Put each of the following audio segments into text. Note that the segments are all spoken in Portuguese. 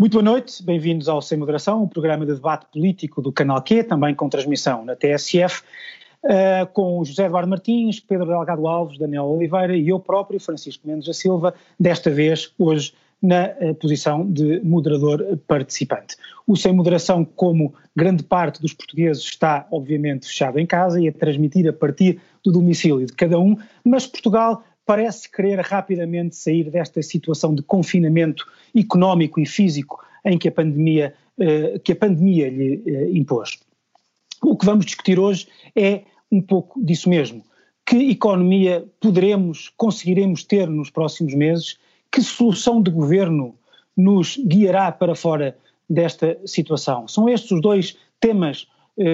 Muito boa noite, bem-vindos ao Sem Moderação, um programa de debate político do Canal Q, também com transmissão na TSF, com José Eduardo Martins, Pedro Delgado Alves, Daniel Oliveira e eu próprio, Francisco Mendes da Silva, desta vez, hoje, na posição de moderador participante. O Sem Moderação, como grande parte dos portugueses, está obviamente fechado em casa e a transmitir a partir do domicílio de cada um, mas Portugal parece querer rapidamente sair desta situação de confinamento económico e físico em que a pandemia lhe impôs. O que vamos discutir hoje é um pouco disso mesmo. Que economia conseguiremos ter nos próximos meses? Que solução de governo nos guiará para fora desta situação? São estes os dois temas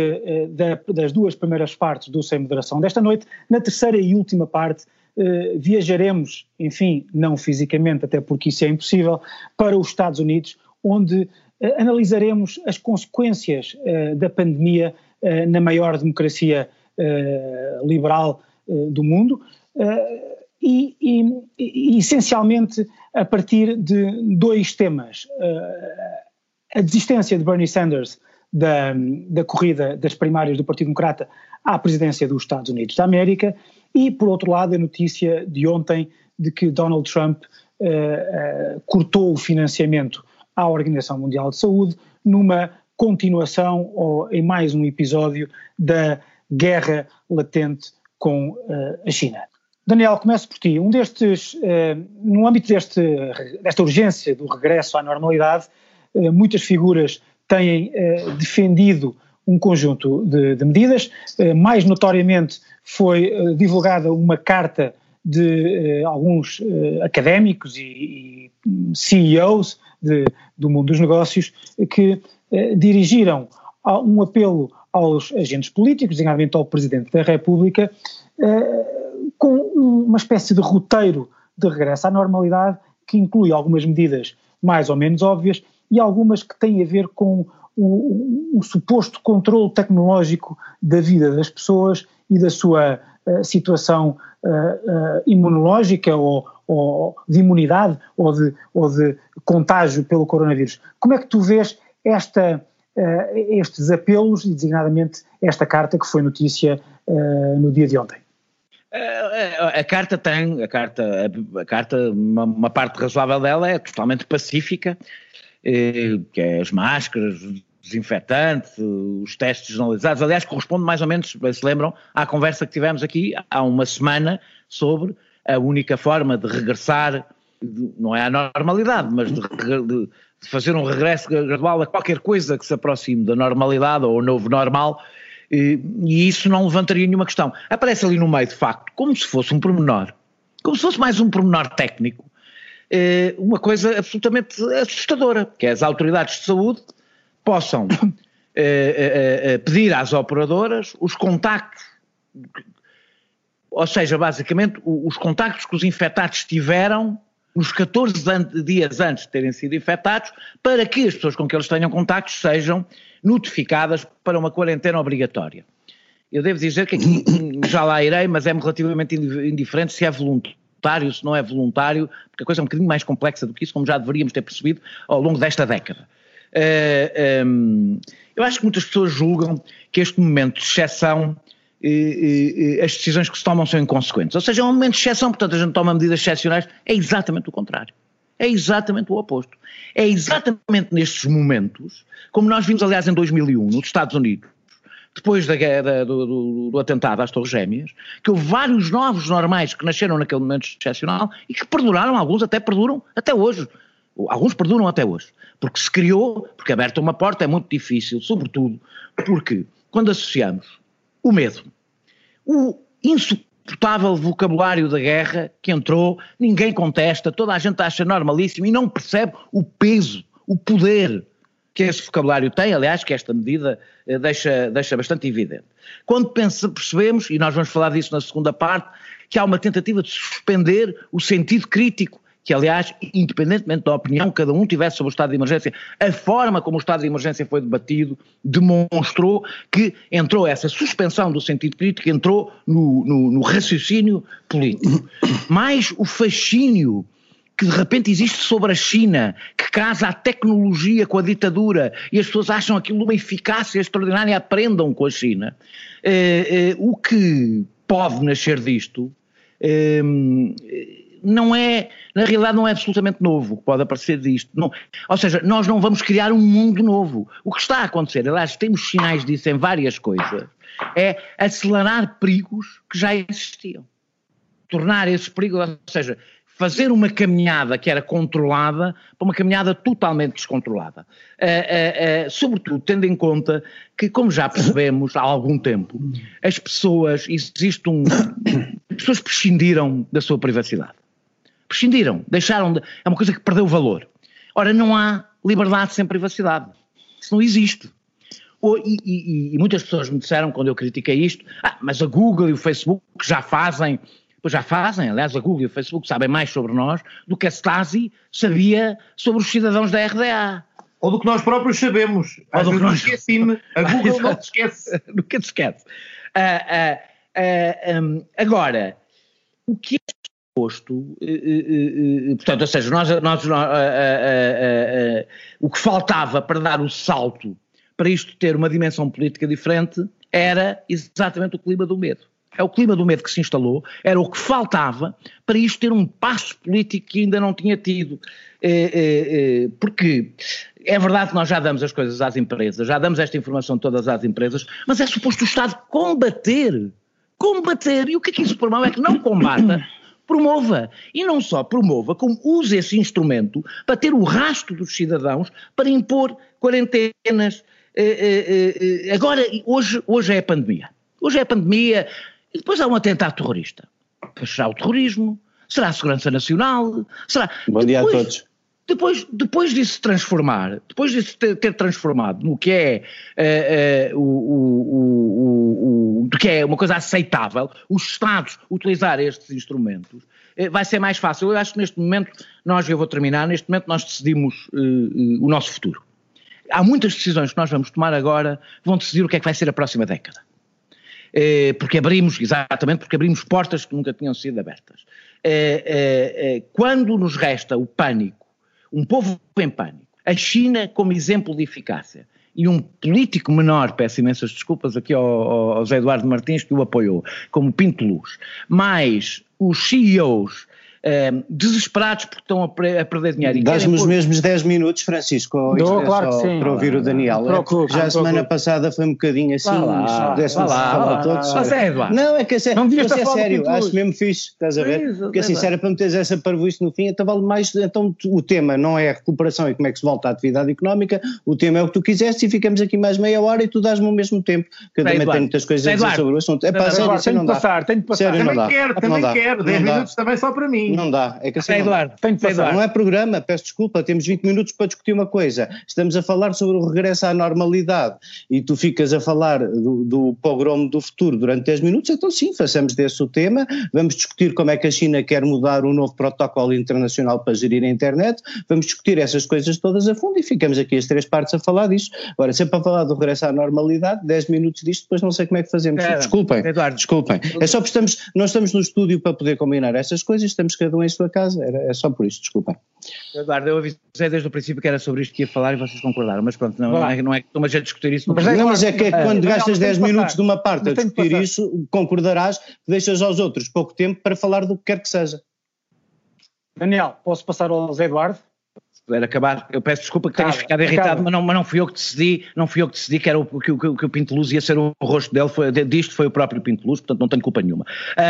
das duas primeiras partes do Sem Moderação desta noite. Na terceira e última parte, viajaremos, enfim, não fisicamente, até porque isso é impossível, para os Estados Unidos, onde analisaremos as consequências da pandemia na maior democracia liberal do mundo e essencialmente a partir de dois temas. A desistência de Bernie Sanders da corrida das primárias do Partido Democrata à presidência dos Estados Unidos da América e, por outro lado, a notícia de ontem de que Donald Trump cortou o financiamento à Organização Mundial de Saúde numa continuação ou em mais um episódio da guerra latente com a China. Daniel, começo por ti. No âmbito desta urgência do regresso à normalidade, muitas figuras têm defendido um conjunto de medidas. Mais notoriamente foi divulgada uma carta de alguns académicos e CEOs do mundo dos negócios que dirigiram um apelo aos agentes políticos, designadamente ao Presidente da República, com uma espécie de roteiro de regresso à normalidade que inclui algumas medidas mais ou menos óbvias e algumas que têm a ver com um suposto controle tecnológico da vida das pessoas e da sua situação imunológica ou de imunidade ou de contágio pelo coronavírus. Como é que tu vês estes apelos e designadamente esta carta que foi notícia no dia de ontem? A carta, uma parte razoável dela é totalmente pacífica, que é as máscaras, o desinfetante, os testes generalizados. Aliás, corresponde mais ou menos, se lembram, à conversa que tivemos aqui há uma semana sobre a única forma de regressar, não é à normalidade, mas de fazer um regresso gradual a qualquer coisa que se aproxime da normalidade ou ao novo normal, e isso não levantaria nenhuma questão. Aparece ali no meio, de facto, como se fosse um pormenor, como se fosse mais um pormenor técnico, uma coisa absolutamente assustadora, que é as autoridades de saúde possam pedir às operadoras os contactos, ou seja, basicamente os contactos que os infectados tiveram nos 14 dias antes de terem sido infectados, para que as pessoas com que eles tenham contactos sejam notificadas para uma quarentena obrigatória. Eu devo dizer que aqui já lá irei, mas é-me relativamente indiferente se é voluntário, se não é voluntário, porque a coisa é um bocadinho mais complexa do que isso, como já deveríamos ter percebido ao longo desta década. Eu acho que muitas pessoas julgam que este momento de exceção, as decisões que se tomam são inconsequentes. Ou seja, é um momento de exceção, portanto a gente toma medidas excepcionais, é exatamente o contrário. É exatamente o oposto. É exatamente nestes momentos, como nós vimos aliás em 2001 nos Estados Unidos, depois da guerra, do atentado às Torres Gêmeas, que houve vários novos normais que nasceram naquele momento excepcional e que perduraram, alguns até perduram até hoje. Alguns perduram até hoje, porque se criou, porque aberta uma porta é muito difícil, sobretudo porque quando associamos o medo, o insuportável vocabulário da guerra que entrou, ninguém contesta, toda a gente acha normalíssimo e não percebe o peso, o poder que esse vocabulário tem, aliás, que esta medida deixa bastante evidente. Quando percebemos, e nós vamos falar disso na segunda parte, que há uma tentativa de suspender o sentido crítico, que aliás, independentemente da opinião que cada um tivesse sobre o estado de emergência, a forma como o estado de emergência foi debatido demonstrou que entrou essa suspensão do sentido crítico, entrou no raciocínio político. Mais o fascínio que de repente existe sobre a China, que casa a tecnologia com a ditadura e as pessoas acham aquilo uma eficácia extraordinária e aprendam com a China. O que pode nascer disto não é, na realidade não é absolutamente novo o que pode aparecer disto. Não, ou seja, nós não vamos criar um mundo novo. O que está a acontecer, aliás, temos sinais disso em várias coisas, é acelerar perigos que já existiam. Tornar esses perigos, ou seja, fazer uma caminhada que era controlada para uma caminhada totalmente descontrolada. Sobretudo tendo em conta que, como já percebemos há algum tempo, as pessoas prescindiram da sua privacidade. Prescindiram, deixaram de... É uma coisa que perdeu valor. Ora, não há liberdade sem privacidade. Isso não existe. E muitas pessoas me disseram, quando eu critiquei isto, mas a Google e o Facebook já fazem... Pois já fazem, aliás, a Google e o Facebook sabem mais sobre nós do que a Stasi sabia sobre os cidadãos da RDA. Ou do que nós próprios sabemos. Ou do que nós esqueci-me. A Google não te esquece. Nunca te esquece. Agora, o que é suposto, portanto, ou seja, o que faltava para dar o salto para isto ter uma dimensão política diferente era exatamente o clima do medo. É o clima do medo que se instalou, era o que faltava para isto ter um passo político que ainda não tinha tido. Porque é verdade que nós já damos as coisas às empresas, já damos esta informação todas às empresas, mas é suposto o Estado combater. E o que isso promove é que não combata, promova. E não só promova, como use esse instrumento para ter o rastro dos cidadãos para impor quarentenas. Agora, hoje é a pandemia. E depois há um atentado terrorista. Depois será o terrorismo, será a segurança nacional, será... Bom dia a todos. Depois disso se transformar, depois disso ter transformado no que é, do que é uma coisa aceitável, os Estados utilizar estes instrumentos, vai ser mais fácil. Eu acho que neste momento, eu vou terminar, neste momento nós decidimos o nosso futuro. Há muitas decisões que nós vamos tomar agora que vão decidir o que é que vai ser a próxima década. Porque abrimos portas que nunca tinham sido abertas. Quando nos resta o pânico, um povo em pânico, a China como exemplo de eficácia, e um político menor, peço imensas desculpas aqui ao José Eduardo Martins que o apoiou, como Pinto Luz, mais os CEOs desesperados porque estão a perder dinheiro. Dás-me os mesmos 10 minutos, Francisco, claro que sim, para ouvir o Daniel. Já a semana passada foi um bocadinho assim, falar todos. Mas é, Eduardo. Não, é que é sério, acho mesmo fixe, estás a ver? Porque assim, se era para meteres essa parvoíce no fim, então vale mais, então o tema não é a recuperação e como é que se volta à atividade económica, o tema é o que tu quiseste e ficamos aqui mais meia hora e tu dás-me ao mesmo tempo, que eu também tenho muitas coisas a dizer sobre o assunto. É pá, sério, isso não dá. Tenho de passar. Também quero, 10 minutos também só para mim. Não dá, é que assim Eduardo, não é programa, peço desculpa, temos 20 minutos para discutir uma coisa, estamos a falar sobre o regresso à normalidade e tu ficas a falar do pogromo do futuro durante 10 minutos, então sim, façamos desse o tema, vamos discutir como é que a China quer mudar um novo protocolo internacional para gerir a internet, vamos discutir essas coisas todas a fundo e ficamos aqui as 3 partes a falar disso. Agora, sempre a falar do regresso à normalidade, 10 minutos disto, depois não sei como é que fazemos. Desculpem, é só porque nós estamos no estúdio para poder combinar essas coisas, estamos cada um em sua casa, é só por isso, desculpem. Eduardo, eu avisei desde o princípio que era sobre isto que ia falar e vocês concordaram, mas pronto, não é que estamos a discutir isso. Mas é que quando gastas 10 minutos de uma parte a discutir isso, concordarás que deixas aos outros pouco tempo para falar do que quer que seja. Daniel, posso passar ao Zé Eduardo? Puder acabar, eu peço desculpa que tenhas ficado irritado, mas não fui eu que decidi, que era que o Pinto Luz ia ser o rosto dele, disto foi o próprio Pinto Luz, portanto não tenho culpa nenhuma.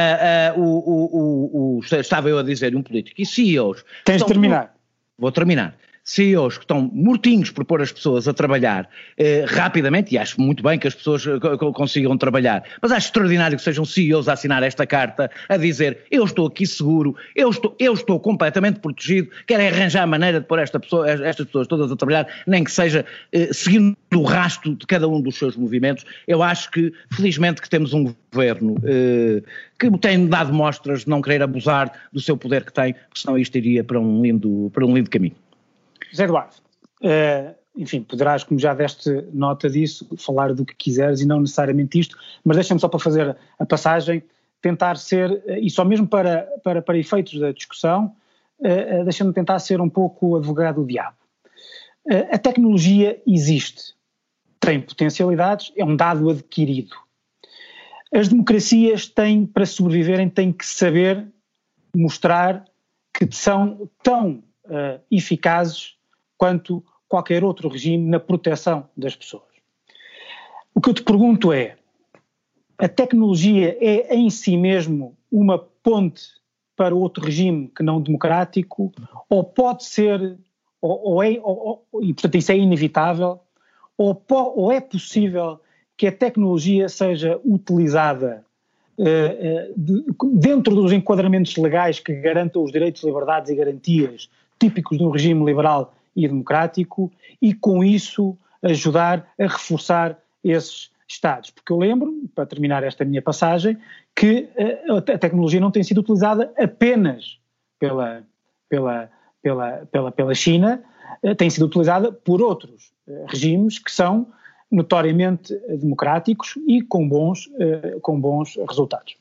Estava eu a dizer, um político, e CEOs... Tens de terminar. Vou terminar. CEOs que estão mortinhos por pôr as pessoas a trabalhar rapidamente, e acho muito bem que as pessoas consigam trabalhar, mas acho extraordinário que sejam CEOs a assinar esta carta, a dizer, eu estou aqui seguro, eu estou completamente protegido, quero arranjar a maneira de pôr estas pessoas todas a trabalhar, nem que seja seguindo o rastro de cada um dos seus movimentos. Eu acho que, felizmente, que temos um governo que tem dado mostras de não querer abusar do seu poder que tem, porque senão isto iria para um lindo caminho. José Eduardo, enfim, poderás, como já deste nota disso, falar do que quiseres e não necessariamente isto, mas deixa-me só para fazer a passagem, tentar ser, e só mesmo para efeitos da discussão, deixando-me tentar ser um pouco advogado do diabo. A tecnologia existe, tem potencialidades, é um dado adquirido. As democracias têm, para sobreviverem, têm que saber mostrar que são tão eficazes quanto qualquer outro regime na proteção das pessoas. O que eu te pergunto é, a tecnologia é em si mesmo uma ponte para outro regime que não democrático, ou pode ser, e portanto isso é inevitável, ou é possível que a tecnologia seja utilizada dentro dos enquadramentos legais que garantam os direitos, liberdades e garantias típicos de um regime liberal e democrático, e com isso ajudar a reforçar esses Estados. Porque eu lembro, para terminar esta minha passagem, que a tecnologia não tem sido utilizada apenas pela China, tem sido utilizada por outros regimes que são notoriamente democráticos e com bons resultados.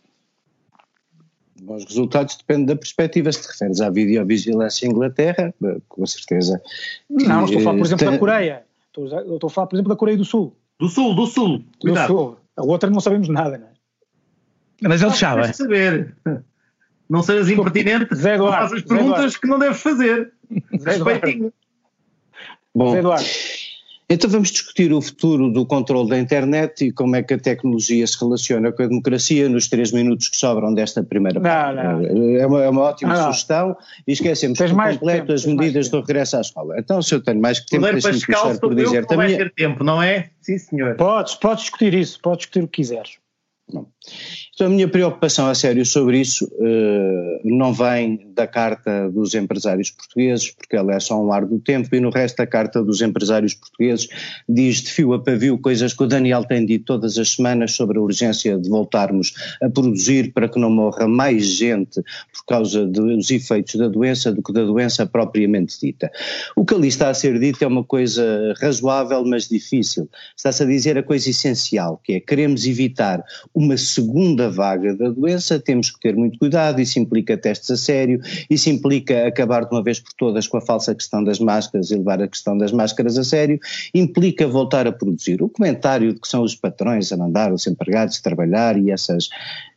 Bons resultados depende da perspectiva. Se te referes à videovigilância em Inglaterra, com certeza. Não estou a falar, por exemplo, da Coreia. Estou a falar, por exemplo, da Coreia do Sul. Do Sul. Cuidado. Do Sul. A outra não sabemos nada, não é? Mas ele sabe. Não saber. Não sejas impertinente, Zé Eduardo, não fazes perguntas que não deves fazer. Respeitinho. Bom, Zé Eduardo. Então vamos discutir o futuro do controle da internet e como é que a tecnologia se relaciona com a democracia nos 3 minutos que sobram desta primeira parte. É uma ótima sugestão e esquecemos por completo as medidas do regresso à escola. Então, se eu tenho mais que tempo, deixa-me começar por dizer também. Vai ter tempo, não é? Sim, senhor. Podes discutir isso, podes discutir o que quiseres. Não. Então a minha preocupação a sério sobre isso não vem da Carta dos Empresários Portugueses, porque ela é só um ar do tempo, e no resto da Carta dos Empresários Portugueses diz de fio a pavio coisas que o Daniel tem dito todas as semanas sobre a urgência de voltarmos a produzir para que não morra mais gente por causa dos efeitos da doença do que da doença propriamente dita. O que ali está a ser dito é uma coisa razoável, mas difícil. Está-se a dizer a coisa essencial, que é queremos evitar uma segunda vaga da doença, temos que ter muito cuidado, isso implica testes a sério, isso implica acabar de uma vez por todas com a falsa questão das máscaras e levar a questão das máscaras a sério, implica voltar a produzir. O comentário de que são os patrões a mandar os empregados trabalhar e essas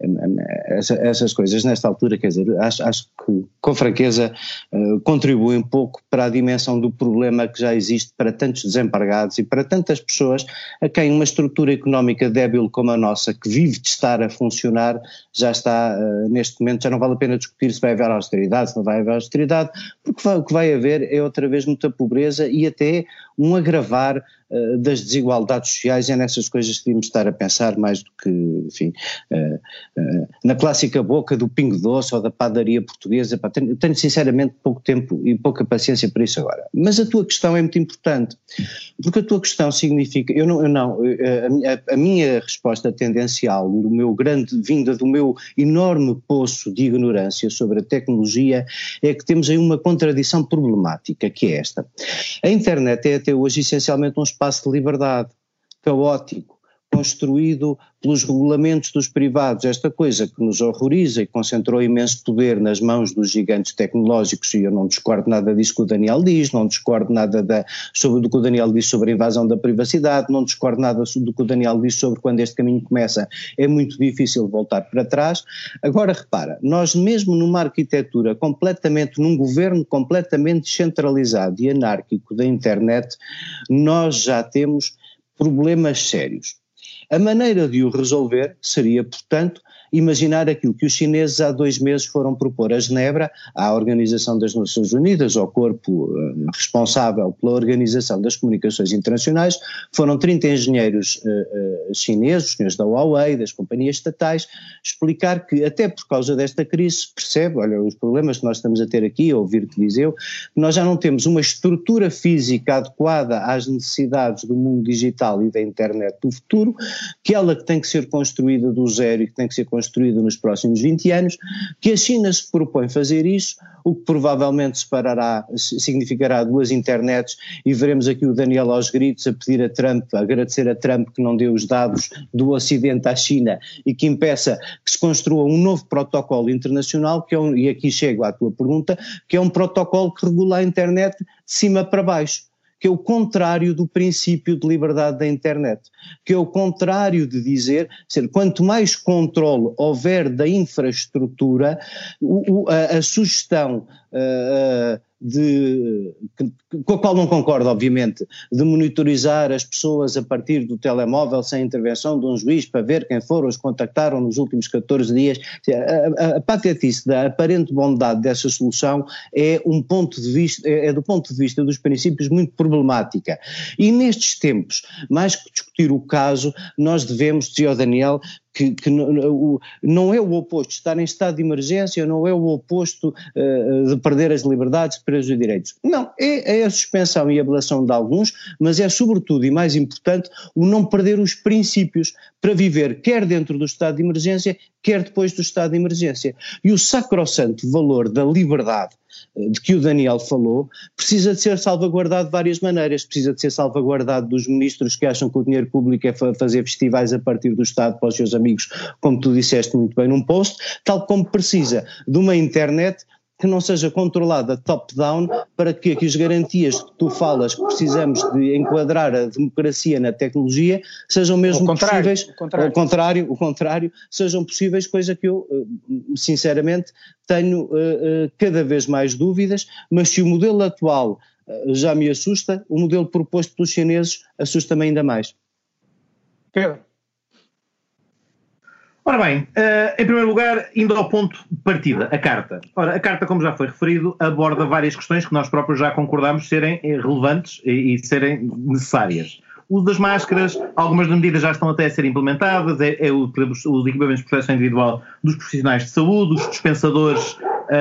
coisas nesta altura, quer dizer, acho que com franqueza contribui um pouco para a dimensão do problema que já existe para tantos desempregados e para tantas pessoas a quem uma estrutura económica débil como a nossa, que vive de estar a funcionar, já está neste momento, já não vale a pena discutir se vai haver austeridade, se não vai haver austeridade, porque o que vai haver é outra vez muita pobreza e até um agravar das desigualdades sociais. É nessas coisas que devíamos estar a pensar mais do que, enfim, na clássica boca do Pingo Doce ou da padaria portuguesa. Tenho sinceramente pouco tempo e pouca paciência para isso agora. Mas a tua questão é muito importante, porque a tua questão significa, a minha resposta tendencial vinda do meu enorme poço de ignorância sobre a tecnologia é que temos aí uma contradição problemática, que é esta. A internet é até hoje essencialmente um espaço de liberdade, caótico, construído pelos regulamentos dos privados, esta coisa que nos horroriza e concentrou imenso poder nas mãos dos gigantes tecnológicos, e eu não discordo nada disso que o Daniel diz, não discordo nada sobre o que o Daniel diz sobre a invasão da privacidade, não discordo nada do que o Daniel diz sobre quando este caminho começa, é muito difícil voltar para trás. Agora repara, nós mesmo numa arquitetura num governo completamente descentralizado e anárquico da internet, nós já temos problemas sérios. A maneira de o resolver seria, portanto, imaginar aquilo que os chineses há 2 meses foram propor a Genebra, à Organização das Nações Unidas, ao corpo responsável pela Organização das Comunicações Internacionais. Foram 30 engenheiros chineses, os senhores da Huawei, das companhias estatais, explicar que até por causa desta crise se percebe, olha, os problemas que nós estamos a ter aqui, a ouvir-te dizer, nós já não temos uma estrutura física adequada às necessidades do mundo digital e da internet do futuro, que ela que tem que ser construída do zero e que tem que ser construída construído nos próximos 20 anos, que a China se propõe fazer isso, o que provavelmente significará duas internets, e veremos aqui o Daniel aos gritos a pedir a Trump, a agradecer a Trump que não deu os dados do Ocidente à China e que impeça que se construa um novo protocolo internacional, e aqui chego à tua pergunta, que é um protocolo que regula a internet de cima para baixo, que é o contrário do princípio de liberdade da internet, que é o contrário de dizer, quanto mais controle houver da infraestrutura, a sugestão com a qual não concordo, obviamente, de monitorizar as pessoas a partir do telemóvel sem intervenção de um juiz para ver quem foram os que contactaram nos últimos 14 dias. A patetice da aparente bondade dessa solução é do ponto de vista dos princípios muito problemática. E nestes tempos, mais que discutir o caso, nós devemos, dizia o Daniel, que não é o oposto, estar em estado de emergência não é o oposto de perder as liberdades, de perder os direitos. Não, é a suspensão e a ablação de alguns, mas é sobretudo e mais importante o não perder os princípios para viver quer dentro do estado de emergência, quer depois do estado de emergência. E o sacrossanto valor da liberdade de que o Daniel falou, precisa de ser salvaguardado de várias maneiras. Precisa de ser salvaguardado dos ministros que acham que o dinheiro público é fazer festivais a partir do Estado para os seus amigos, como tu disseste muito bem num post, tal como precisa de uma internet que não seja controlada top-down, para que as garantias que tu falas que precisamos de enquadrar a democracia na tecnologia sejam mesmo possíveis, o contrário, sejam possíveis, coisa que eu, sinceramente, tenho cada vez mais dúvidas, mas se o modelo atual já me assusta, o modelo proposto pelos chineses assusta-me ainda mais. Pedro. Ora bem, em primeiro lugar, indo ao ponto de partida, a Carta. Ora, a Carta, como já foi referido, aborda várias questões que nós próprios já concordamos serem relevantes e serem necessárias. O uso das máscaras, algumas das medidas já estão até a ser implementadas, os equipamentos de proteção individual dos profissionais de saúde, os dispensadores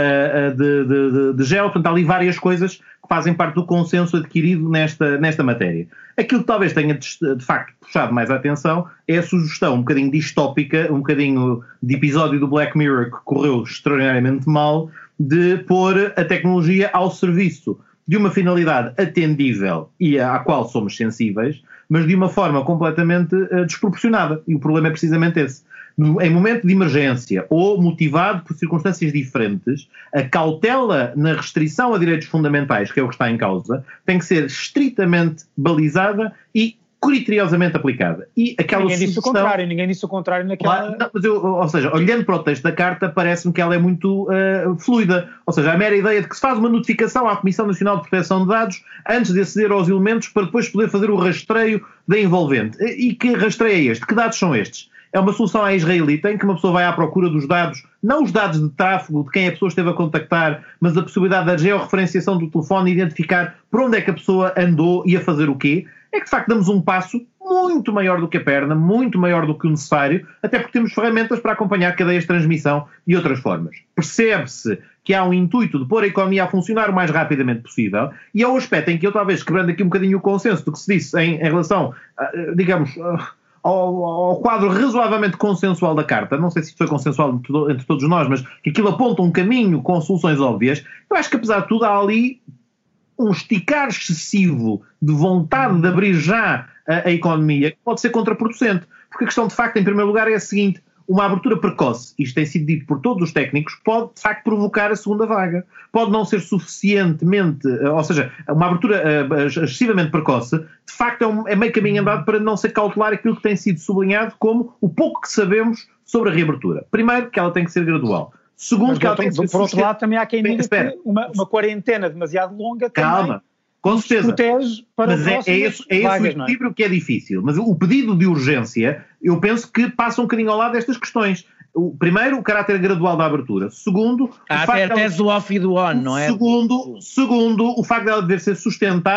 de gel, portanto há ali várias coisas que fazem parte do consenso adquirido nesta matéria. Aquilo que talvez tenha de facto puxado mais a atenção é a sugestão um bocadinho distópica, um bocadinho de episódio do Black Mirror que correu extraordinariamente mal, de pôr a tecnologia ao serviço de uma finalidade atendível e à qual somos sensíveis, mas de uma forma completamente desproporcionada. E o problema é precisamente esse. Em momento de emergência ou motivado por circunstâncias diferentes, a cautela na restrição a direitos fundamentais, que é o que está em causa, tem que ser estritamente balizada e criteriosamente aplicada. E aquela ninguém disse o contrário naquela... Não, mas ou seja, olhando para o texto da Carta, parece-me que ela é muito fluida. Ou seja, a mera ideia de que se faz uma notificação à Comissão Nacional de Proteção de Dados antes de aceder aos elementos para depois poder fazer o rastreio da envolvente. E que rastreio é este? Que dados são estes? É uma solução à israelita em que uma pessoa vai à procura dos dados, não os dados de tráfego de quem a pessoa esteve a contactar, mas a possibilidade da georreferenciação do telefone e identificar por onde é que a pessoa andou e a fazer o quê. É que de facto damos um passo muito maior do que a perna, muito maior do que o necessário, até porque temos ferramentas para acompanhar cadeias de transmissão e outras formas. Percebe-se que há um intuito de pôr a economia a funcionar o mais rapidamente possível, e é o aspecto em que eu talvez, quebrando aqui um bocadinho o consenso do que se disse em relação, digamos... Ao quadro razoavelmente consensual da Carta, não sei se foi consensual entre todos nós, mas que aquilo aponta um caminho com soluções óbvias, eu acho que apesar de tudo há ali um esticar excessivo de vontade de abrir já a economia que pode ser contraproducente, porque a questão de facto em primeiro lugar é a seguinte: uma abertura precoce, isto tem sido dito por todos os técnicos, pode de facto provocar a segunda vaga. Pode não ser suficientemente, ou seja, uma abertura excessivamente precoce, de facto é meio caminho andado para não ser cautelar aquilo que tem sido sublinhado como o pouco que sabemos sobre a reabertura. Primeiro, que ela tem que ser gradual. Segundo, que ela tem que ser... Por outro lado, também há quem diga que uma quarentena demasiado longa também... Com certeza. Protege para mas é esse o equilíbrio que é difícil. Mas o pedido de urgência, eu penso que passa um bocadinho ao lado destas questões. Primeiro, o caráter gradual da abertura. Segundo, até a tese do off e do on, não é? Segundo, o facto dela dever ser sustentada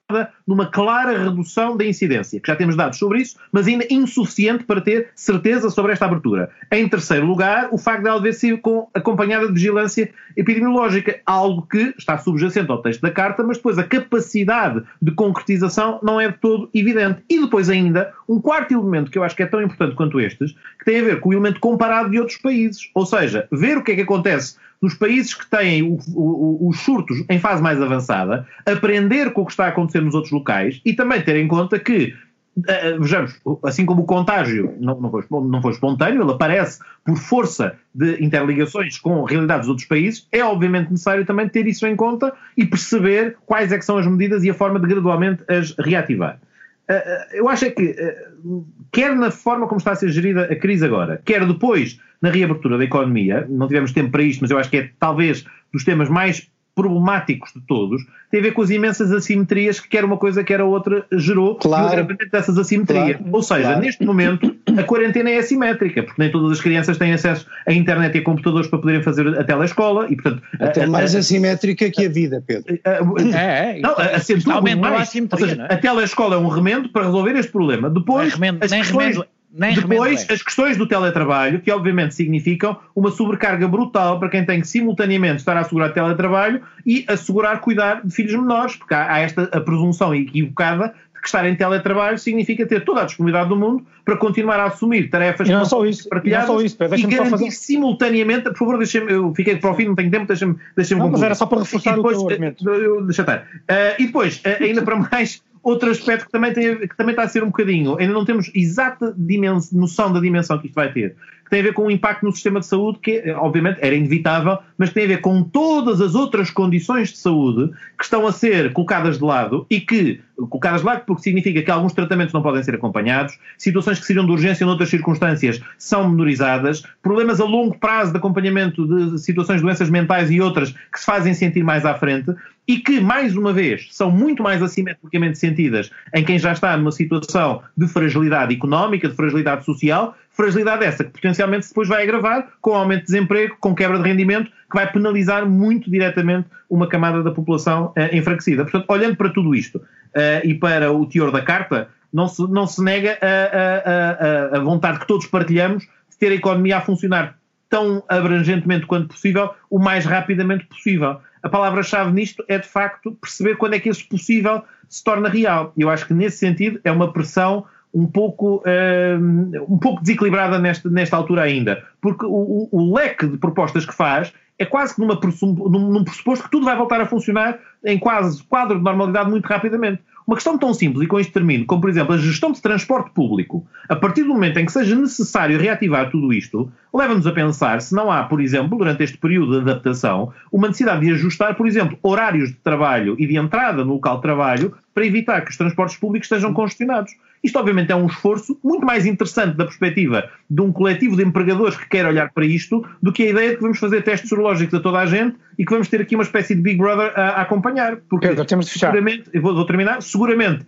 numa clara redução da incidência, que já temos dados sobre isso, mas ainda insuficiente para ter certeza sobre esta abertura. Em terceiro lugar, o facto de ela deve ser acompanhada de vigilância epidemiológica, algo que está subjacente ao texto da Carta, mas depois a capacidade de concretização não é de todo evidente. E depois ainda, um quarto elemento que eu acho que é tão importante quanto estes, que tem a ver com o elemento comparado de outros países, ou seja, ver o que é que acontece nos países que têm os surtos em fase mais avançada, aprender com o que está a acontecer nos outros locais e também ter em conta que, vejamos, assim como o contágio não foi espontâneo, ele aparece por força de interligações com realidades dos outros países, é obviamente necessário também ter isso em conta e perceber quais é que são as medidas e a forma de gradualmente as reativar. Eu acho que, quer na forma como está a ser gerida a crise agora, quer depois na reabertura da economia, não tivemos tempo para isto, mas eu acho que é talvez dos temas mais problemáticos de todos, tem a ver com as imensas assimetrias que quer uma coisa, quer a outra gerou, claro, e o agravamento dessas assimetrias. Claro, ou seja, claro, neste momento a quarentena é assimétrica, porque nem todas as crianças têm acesso à internet e a computadores para poderem fazer a telescola e, portanto... Até mais assimétrica que a vida, Pedro. Não, acentua muito mais. Ou seja, a telescola é um remendo para resolver este problema. Depois, as questões do teletrabalho, que obviamente significam uma sobrecarga brutal para quem tem que simultaneamente estar a assegurar teletrabalho e assegurar cuidar de filhos menores, porque há a presunção equivocada de que estar em teletrabalho significa ter toda a disponibilidade do mundo para continuar a assumir tarefas partilhadas e garantir simultaneamente, por favor, eu fiquei para o fim, não tenho tempo, deixa-me concluir. Mas era só para reforçar o teu argumento. Deixa estar. E depois, ainda para mais... Outro aspecto que também está a ser um bocadinho, ainda não temos exata noção da dimensão que isto vai ter, que tem a ver com o impacto no sistema de saúde, que obviamente era inevitável, mas que tem a ver com todas as outras condições de saúde que estão a ser colocadas de lado e que, colocadas de lado porque significa que alguns tratamentos não podem ser acompanhados, situações que seriam de urgência noutras circunstâncias são menorizadas, problemas a longo prazo de acompanhamento de situações de doenças mentais e outras que se fazem sentir mais à frente, e que, mais uma vez, são muito mais assimetricamente sentidas em quem já está numa situação de fragilidade económica, de fragilidade social, fragilidade essa que potencialmente depois vai agravar com aumento de desemprego, com quebra de rendimento, que vai penalizar muito diretamente uma camada da população enfraquecida. Portanto, olhando para tudo isto e para o teor da Carta, não se nega a vontade que todos partilhamos de ter a economia a funcionar tão abrangentemente quanto possível, o mais rapidamente possível. A palavra-chave nisto é, de facto, perceber quando é que esse possível se torna real. E eu acho que, nesse sentido, é uma pressão um pouco desequilibrada nesta altura ainda. Porque o leque de propostas que faz é quase que num pressuposto que tudo vai voltar a funcionar em quase quadro de normalidade muito rapidamente. Uma questão tão simples, e com isto termino, como por exemplo a gestão de transporte público, a partir do momento em que seja necessário reativar tudo isto, leva-nos a pensar se não há, por exemplo, durante este período de adaptação, uma necessidade de ajustar, por exemplo, horários de trabalho e de entrada no local de trabalho para evitar que os transportes públicos estejam congestionados. Isto obviamente é um esforço muito mais interessante da perspectiva de um coletivo de empregadores que quer olhar para isto do que a ideia de que vamos fazer testes sorológicos a toda a gente e que vamos ter aqui uma espécie de Big Brother a acompanhar. Porque Pedro, temos de fechar. Seguramente, vou terminar, seguramente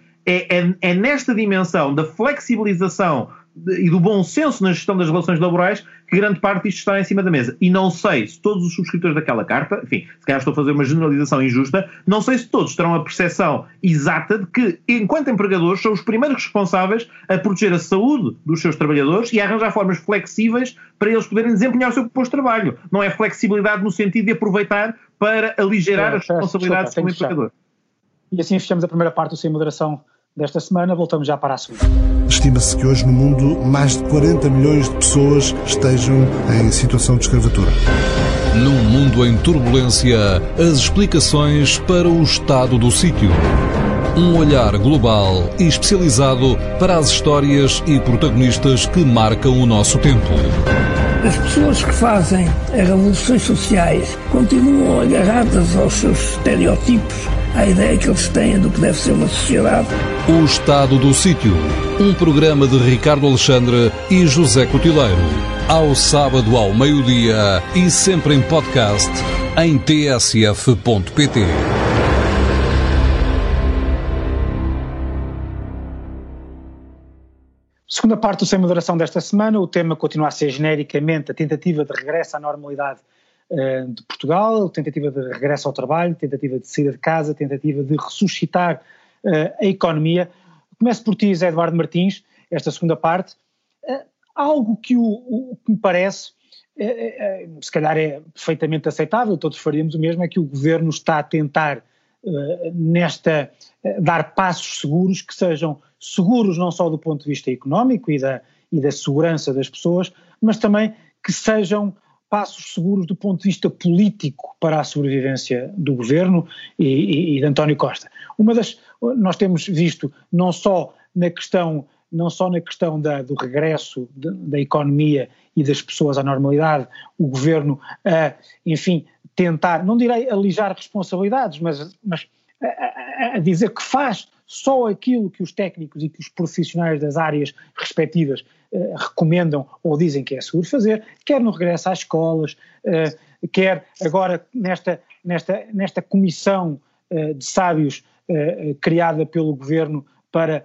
é nesta dimensão da flexibilização e do bom senso na gestão das relações laborais que grande parte disto está em cima da mesa. E não sei se todos os subscritores daquela carta, enfim, se calhar estou a fazer uma generalização injusta, não sei se todos terão a percepção exata de que, enquanto empregadores, são os primeiros responsáveis a proteger a saúde dos seus trabalhadores e a arranjar formas flexíveis para eles poderem desempenhar o seu posto de trabalho. Não é flexibilidade no sentido de aproveitar para aligerar as responsabilidades como empregador. E assim fechamos a primeira parte do Sem Moderação desta semana. Voltamos já para a segunda. Estima-se que hoje no mundo mais de 40 milhões de pessoas estejam em situação de escravatura. Num mundo em turbulência, as explicações para o estado do sítio. Um olhar global e especializado para as histórias e protagonistas que marcam o nosso tempo. As pessoas que fazem as revoluções sociais continuam agarradas aos seus estereótipos, à ideia que eles têm do que deve ser uma sociedade. O Estado do Sítio, um programa de Ricardo Alexandre e José Cotileiro. Ao sábado ao meio-dia e sempre em podcast em tsf.pt. Segunda parte do Sem Moderação desta semana, o tema continua a ser genericamente a tentativa de regresso à normalidade de Portugal, tentativa de regresso ao trabalho, tentativa de saída de casa, tentativa de ressuscitar a economia. Começo por ti, Zé Eduardo Martins, esta segunda parte. Algo que me parece, se calhar é perfeitamente aceitável, todos faríamos o mesmo, é que o governo está a tentar dar passos seguros, que sejam seguros não só do ponto de vista económico e da segurança das pessoas, mas também que sejam passos seguros do ponto de vista político para a sobrevivência do governo e de António Costa. Nós temos visto não só na questão do regresso da economia e das pessoas à normalidade, o governo enfim, tentar, não direi alijar responsabilidades, mas a dizer que faz só aquilo que os técnicos e que os profissionais das áreas respectivas recomendam ou dizem que é seguro fazer, quer no regresso às escolas, quer agora nesta comissão de sábios criada pelo governo para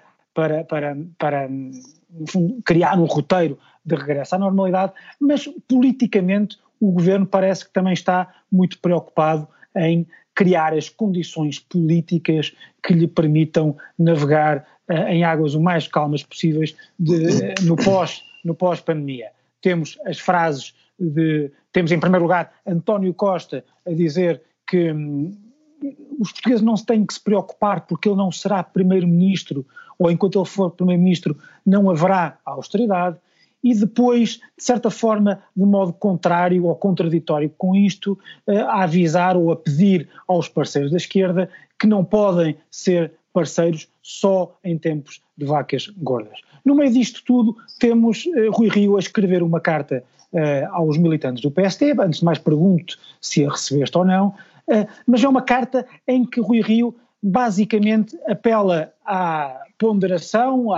criar um roteiro de regresso à normalidade, mas politicamente o governo parece que também está muito preocupado em criar as condições políticas que lhe permitam navegar em águas o mais calmas possíveis no pós-pandemia. Temos as frases temos em primeiro lugar António Costa a dizer que os portugueses não se têm que se preocupar porque ele não será primeiro-ministro, ou enquanto ele for primeiro-ministro não haverá austeridade, e depois, de certa forma, de modo contrário ou contraditório com isto, a avisar ou a pedir aos parceiros da esquerda que não podem ser parceiros só em tempos de vacas gordas. No meio disto tudo, temos Rui Rio a escrever uma carta aos militantes do PSD, antes de mais pergunto se a recebeste ou não, mas é uma carta em que Rui Rio basicamente apela à ponderação,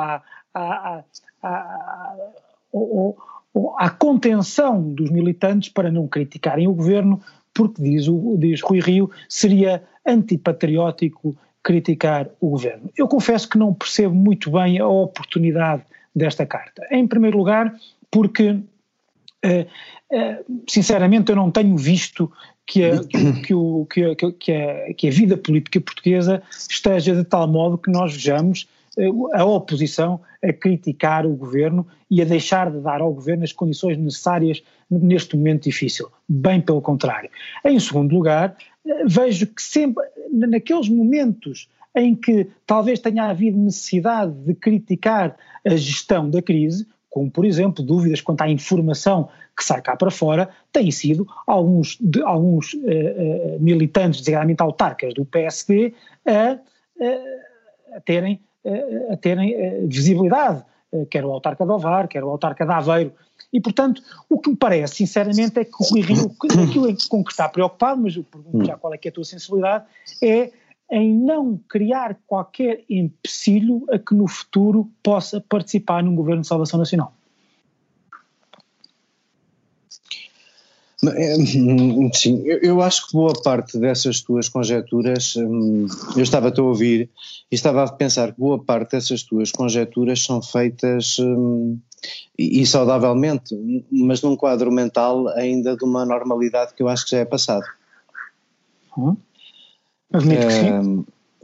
à contenção dos militantes para não criticarem o governo, porque diz Rui Rio, seria antipatriótico criticar o governo. Eu confesso que não percebo muito bem a oportunidade desta carta. Em primeiro lugar, porque sinceramente eu não tenho visto que a vida política portuguesa esteja de tal modo que nós vejamos a oposição a criticar o governo e a deixar de dar ao governo as condições necessárias neste momento difícil. Bem pelo contrário. Em segundo lugar, vejo que sempre, naqueles momentos em que talvez tenha havido necessidade de criticar a gestão da crise, como por exemplo dúvidas quanto à informação que sai cá para fora, têm sido alguns militantes, designadamente autarcas do PSD, a terem visibilidade, quer o autarca de Ovar, quer o autarca de Aveiro, e portanto o que me parece sinceramente é que o Rui Rio, aquilo com que está preocupado, mas eu pergunto já qual é que é a tua sensibilidade, é em não criar qualquer empecilho a que no futuro possa participar num governo de salvação nacional. Sim, eu acho que boa parte dessas tuas conjecturas, eu estava-te a ouvir e estava a pensar que boa parte dessas tuas conjecturas são feitas e saudavelmente, mas num quadro mental ainda de uma normalidade que eu acho que já é passado. Admito que sim.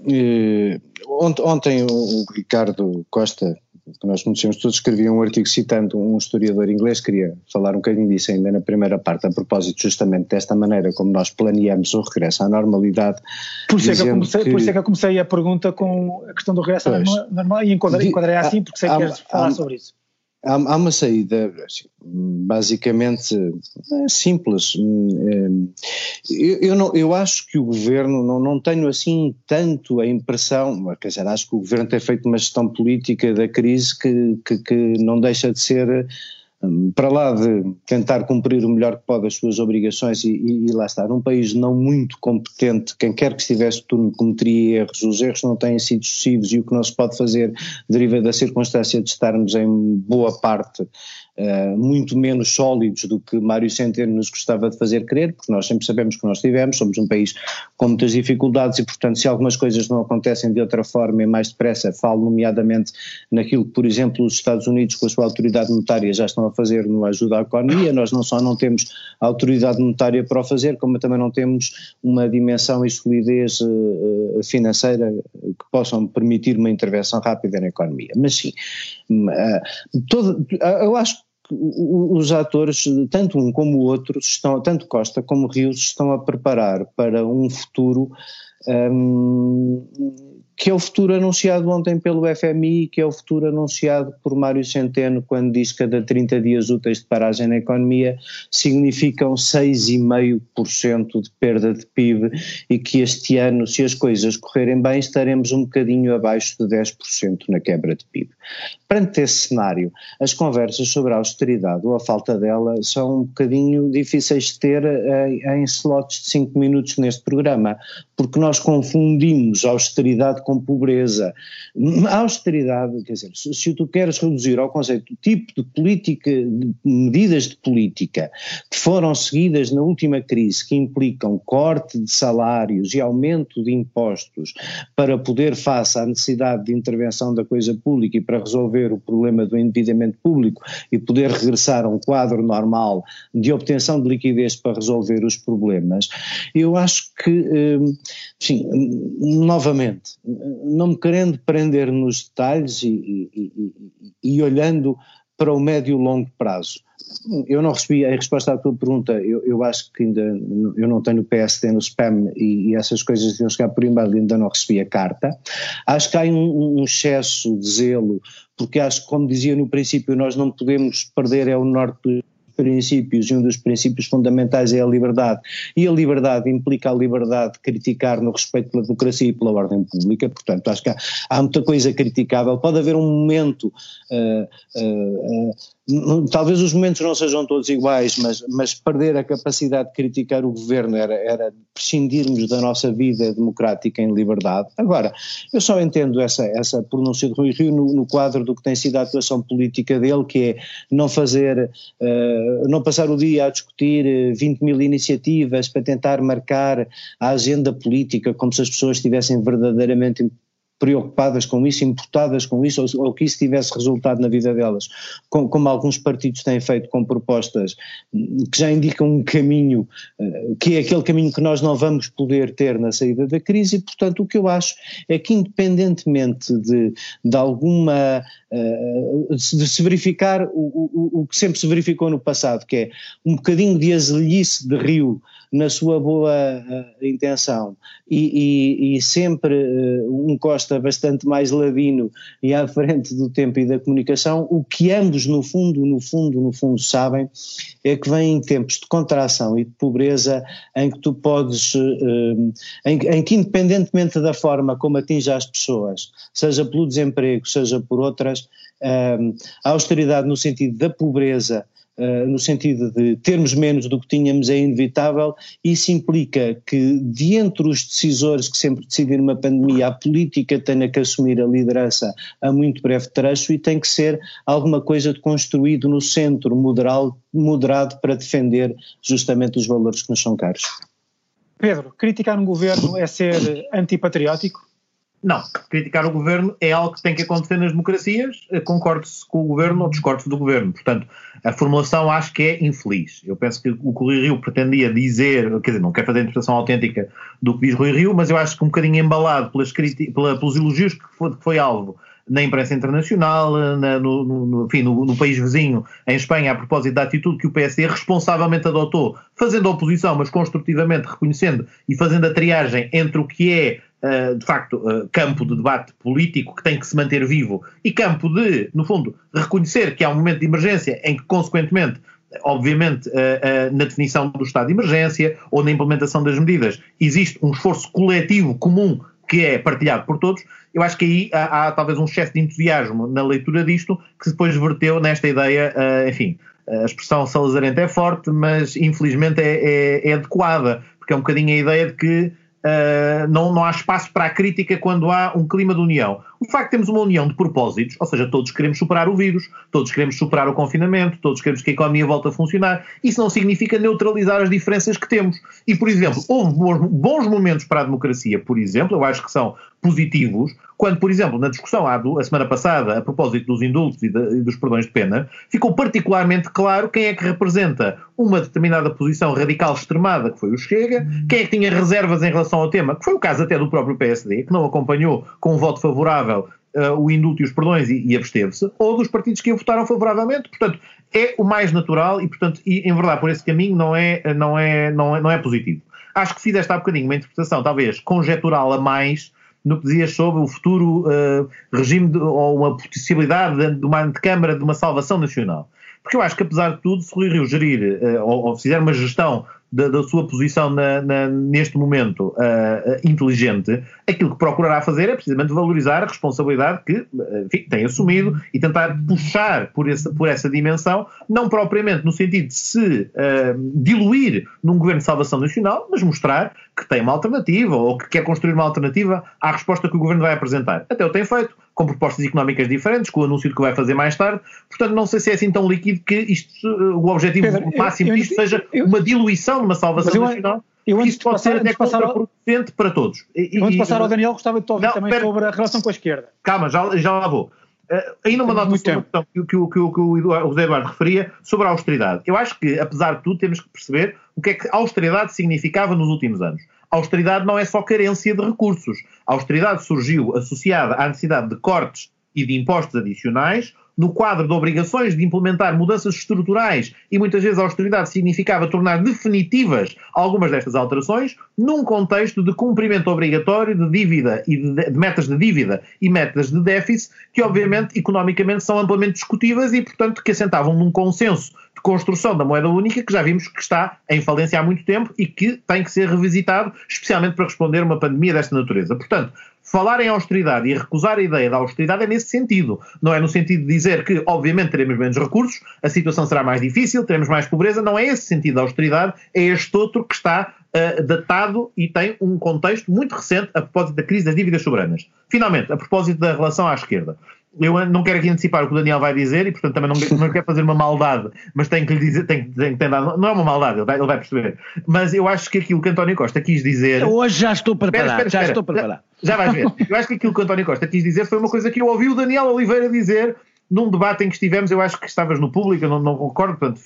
Ontem o Ricardo Costa, que nós conhecemos todos, escrevia um artigo citando um historiador inglês, queria falar um bocadinho disso ainda na primeira parte, a propósito justamente desta maneira como nós planeamos o regresso à normalidade. Por isso é que eu comecei a pergunta com a questão do regresso à normalidade e enquadrei assim porque sei que queres falar sobre isso. Há uma saída basicamente simples. Eu acho que o governo, não tenho assim tanto a impressão, quer dizer, acho que o governo tem feito uma gestão política da crise que não deixa de ser, para lá de tentar cumprir o melhor que pode as suas obrigações e lá está, num país não muito competente, quem quer que estivesse no turno cometeria erros, os erros não têm sido excessivos e o que não se pode fazer deriva da circunstância de estarmos em boa parte muito menos sólidos do que Mário Centeno nos gostava de fazer crer, porque nós sempre sabemos que nós tivemos, somos um país com muitas dificuldades e portanto se algumas coisas não acontecem de outra forma e mais depressa, falo nomeadamente naquilo que por exemplo os Estados Unidos com a sua autoridade monetária já estão a fazer no ajuda à economia. Nós não só não temos a autoridade monetária para o fazer, como também não temos uma dimensão e solidez financeira que possam permitir uma intervenção rápida na economia. Mas sim, eu acho que os atores, tanto um como o outro, tanto Costa como Rios, estão a preparar para um futuro que é o futuro anunciado ontem pelo FMI, que é o futuro anunciado por Mário Centeno, quando diz que cada 30 dias úteis de paragem na economia significam 6,5% de perda de PIB, e que este ano, se as coisas correrem bem, estaremos um bocadinho abaixo de 10% na quebra de PIB. Perante esse cenário, as conversas sobre a austeridade ou a falta dela são um bocadinho difíceis de ter em slots de 5 minutos neste programa, porque nós confundimos austeridade com pobreza. A austeridade, quer dizer, se tu queres reduzir ao conceito do tipo de política, de medidas de política que foram seguidas na última crise, que implicam corte de salários e aumento de impostos para poder face à necessidade de intervenção da coisa pública e para resolver o problema do endividamento público e poder regressar a um quadro normal de obtenção de liquidez para resolver os problemas, eu acho que, sim, novamente, não me querendo prender nos detalhes e olhando para o médio e longo prazo. Eu não recebi a resposta à tua pergunta, eu acho que ainda, eu não tenho o PSD no spam e essas coisas deviam chegar por e-mail, ainda não recebi a carta. Acho que há um excesso de zelo, porque acho que, como dizia no princípio, nós não podemos perder o norte dos princípios, e um dos princípios fundamentais é a liberdade, e a liberdade implica a liberdade de criticar no respeito pela democracia e pela ordem pública. Portanto, acho que há muita coisa criticável. Pode haver um momento, talvez os momentos não sejam todos iguais, mas perder a capacidade de criticar o governo era prescindirmos da nossa vida democrática em liberdade. Agora, eu só entendo essa pronúncia de Rui Rio no quadro do que tem sido a atuação política dele, que é não passar o dia a discutir 20 mil iniciativas para tentar marcar a agenda política, como se as pessoas estivessem verdadeiramente preocupadas com isso, importadas com isso, ou que isso tivesse resultado na vida delas, como alguns partidos têm feito com propostas que já indicam um caminho, que é aquele caminho que nós não vamos poder ter na saída da crise. E, portanto, o que eu acho é que, independentemente de alguma, de se verificar o que sempre se verificou no passado, que é um bocadinho de azelhice de Rio na sua boa intenção e sempre um Costa bastante mais ladino e à frente do tempo e da comunicação, o que ambos no fundo sabem é que vêm tempos de contração e de pobreza em que tu podes, em que independentemente da forma como atinge as pessoas, seja pelo desemprego, seja por outras, a austeridade no sentido da pobreza, no sentido de termos menos do que tínhamos, é inevitável. Isso implica que, de entre os decisores que sempre decidem numa pandemia, a política tenha que assumir a liderança a muito breve trecho e tem que ser alguma coisa de construído no centro moderado para defender justamente os valores que nos são caros. Pedro, criticar um governo é ser antipatriótico? Não, criticar o governo é algo que tem que acontecer nas democracias, concorde-se com o governo ou discorde-se do governo. Portanto, a formulação acho que é infeliz. Eu penso que o Rui Rio pretendia dizer, quer dizer, não quer fazer a interpretação autêntica do que diz Rui Rio, mas eu acho que um bocadinho embalado pelos elogios que foi alvo na imprensa internacional, no país vizinho, em Espanha, a propósito da atitude que o PSD responsavelmente adotou, fazendo oposição, mas construtivamente reconhecendo e fazendo a triagem entre o que é, de facto, campo de debate político que tem que se manter vivo e campo de, no fundo, reconhecer que há um momento de emergência em que, consequentemente, obviamente, na definição do estado de emergência ou na implementação das medidas, existe um esforço coletivo comum que é partilhado por todos. Eu acho que aí há talvez um excesso de entusiasmo na leitura disto, que depois verteu nesta ideia, enfim, a expressão salazarenta é forte, mas infelizmente é adequada, porque é um bocadinho a ideia de que não há espaço para a crítica quando há um clima de união. O facto de termos uma união de propósitos, ou seja, todos queremos superar o vírus, todos queremos superar o confinamento, todos queremos que a economia volte a funcionar, isso não significa neutralizar as diferenças que temos. E, por exemplo, houve bons momentos para a democracia, por exemplo, eu acho que são positivos, quando, por exemplo, na discussão a semana passada, a propósito dos indultos e dos perdões de pena, ficou particularmente claro quem é que representa uma determinada posição radical extremada, que foi o Chega, quem é que tinha reservas em relação ao tema, que foi o caso até do próprio PSD, que não acompanhou com um voto favorável o indulto e os perdões e absteve-se, ou dos partidos que votaram favoravelmente. Portanto, é o mais natural e, portanto, em verdade, por esse caminho não é positivo. Acho que fizeste há bocadinho uma interpretação, talvez, conjetural a mais, no que dizias sobre o futuro regime ou uma possibilidade de uma antecâmara de uma salvação nacional. Porque eu acho que, apesar de tudo, se Rui Rio gerir ou fizer uma gestão da sua posição neste momento inteligente, aquilo que procurará fazer é precisamente valorizar a responsabilidade que, enfim, tem assumido e tentar puxar por essa dimensão, não propriamente no sentido de se diluir num governo de salvação nacional, mas mostrar que tem uma alternativa ou que quer construir uma alternativa à resposta que o governo vai apresentar. Até o tem feito, com propostas económicas diferentes, com o anúncio de que vai fazer mais tarde. Portanto, não sei se é assim tão líquido que o objetivo máximo disto seja uma diluição de uma salvação nacional. Isso pode ser até contraproducente para todos. Antes de passar ao Daniel, gostava de te ouvir também sobre a relação com a esquerda. Calma, já lá vou. Ainda uma nota sobre a questão que o José Eduardo referia sobre a austeridade. Eu acho que, apesar de tudo, temos que perceber o que é que a austeridade significava nos últimos anos. A austeridade não é só carência de recursos. A austeridade surgiu associada à necessidade de cortes e de impostos adicionais, no quadro de obrigações de implementar mudanças estruturais, e muitas vezes a austeridade significava tornar definitivas algumas destas alterações, num contexto de cumprimento obrigatório de dívida e de metas de dívida e metas de déficit, que obviamente economicamente são amplamente discutíveis e, portanto, que assentavam num consenso de construção da moeda única que já vimos que está em falência há muito tempo e que tem que ser revisitado, especialmente para responder a uma pandemia desta natureza. Portanto, falar em austeridade e recusar a ideia da austeridade é nesse sentido. Não é no sentido de dizer que, obviamente, teremos menos recursos, a situação será mais difícil, teremos mais pobreza. Não é esse sentido da austeridade, é este outro que está datado e tem um contexto muito recente a propósito da crise das dívidas soberanas. Finalmente, a propósito da relação à esquerda. Eu não quero aqui antecipar o que o Daniel vai dizer e, portanto, também não quero fazer uma maldade, mas tenho que lhe dizer, não é uma maldade, ele vai perceber. Mas eu acho que aquilo que António Costa quis dizer... Hoje já estou preparado, Já vais ver. Eu acho que aquilo que António Costa quis dizer foi uma coisa que eu ouvi o Daniel Oliveira dizer num debate em que estivemos, eu acho que estavas no Público, eu não recordo, portanto,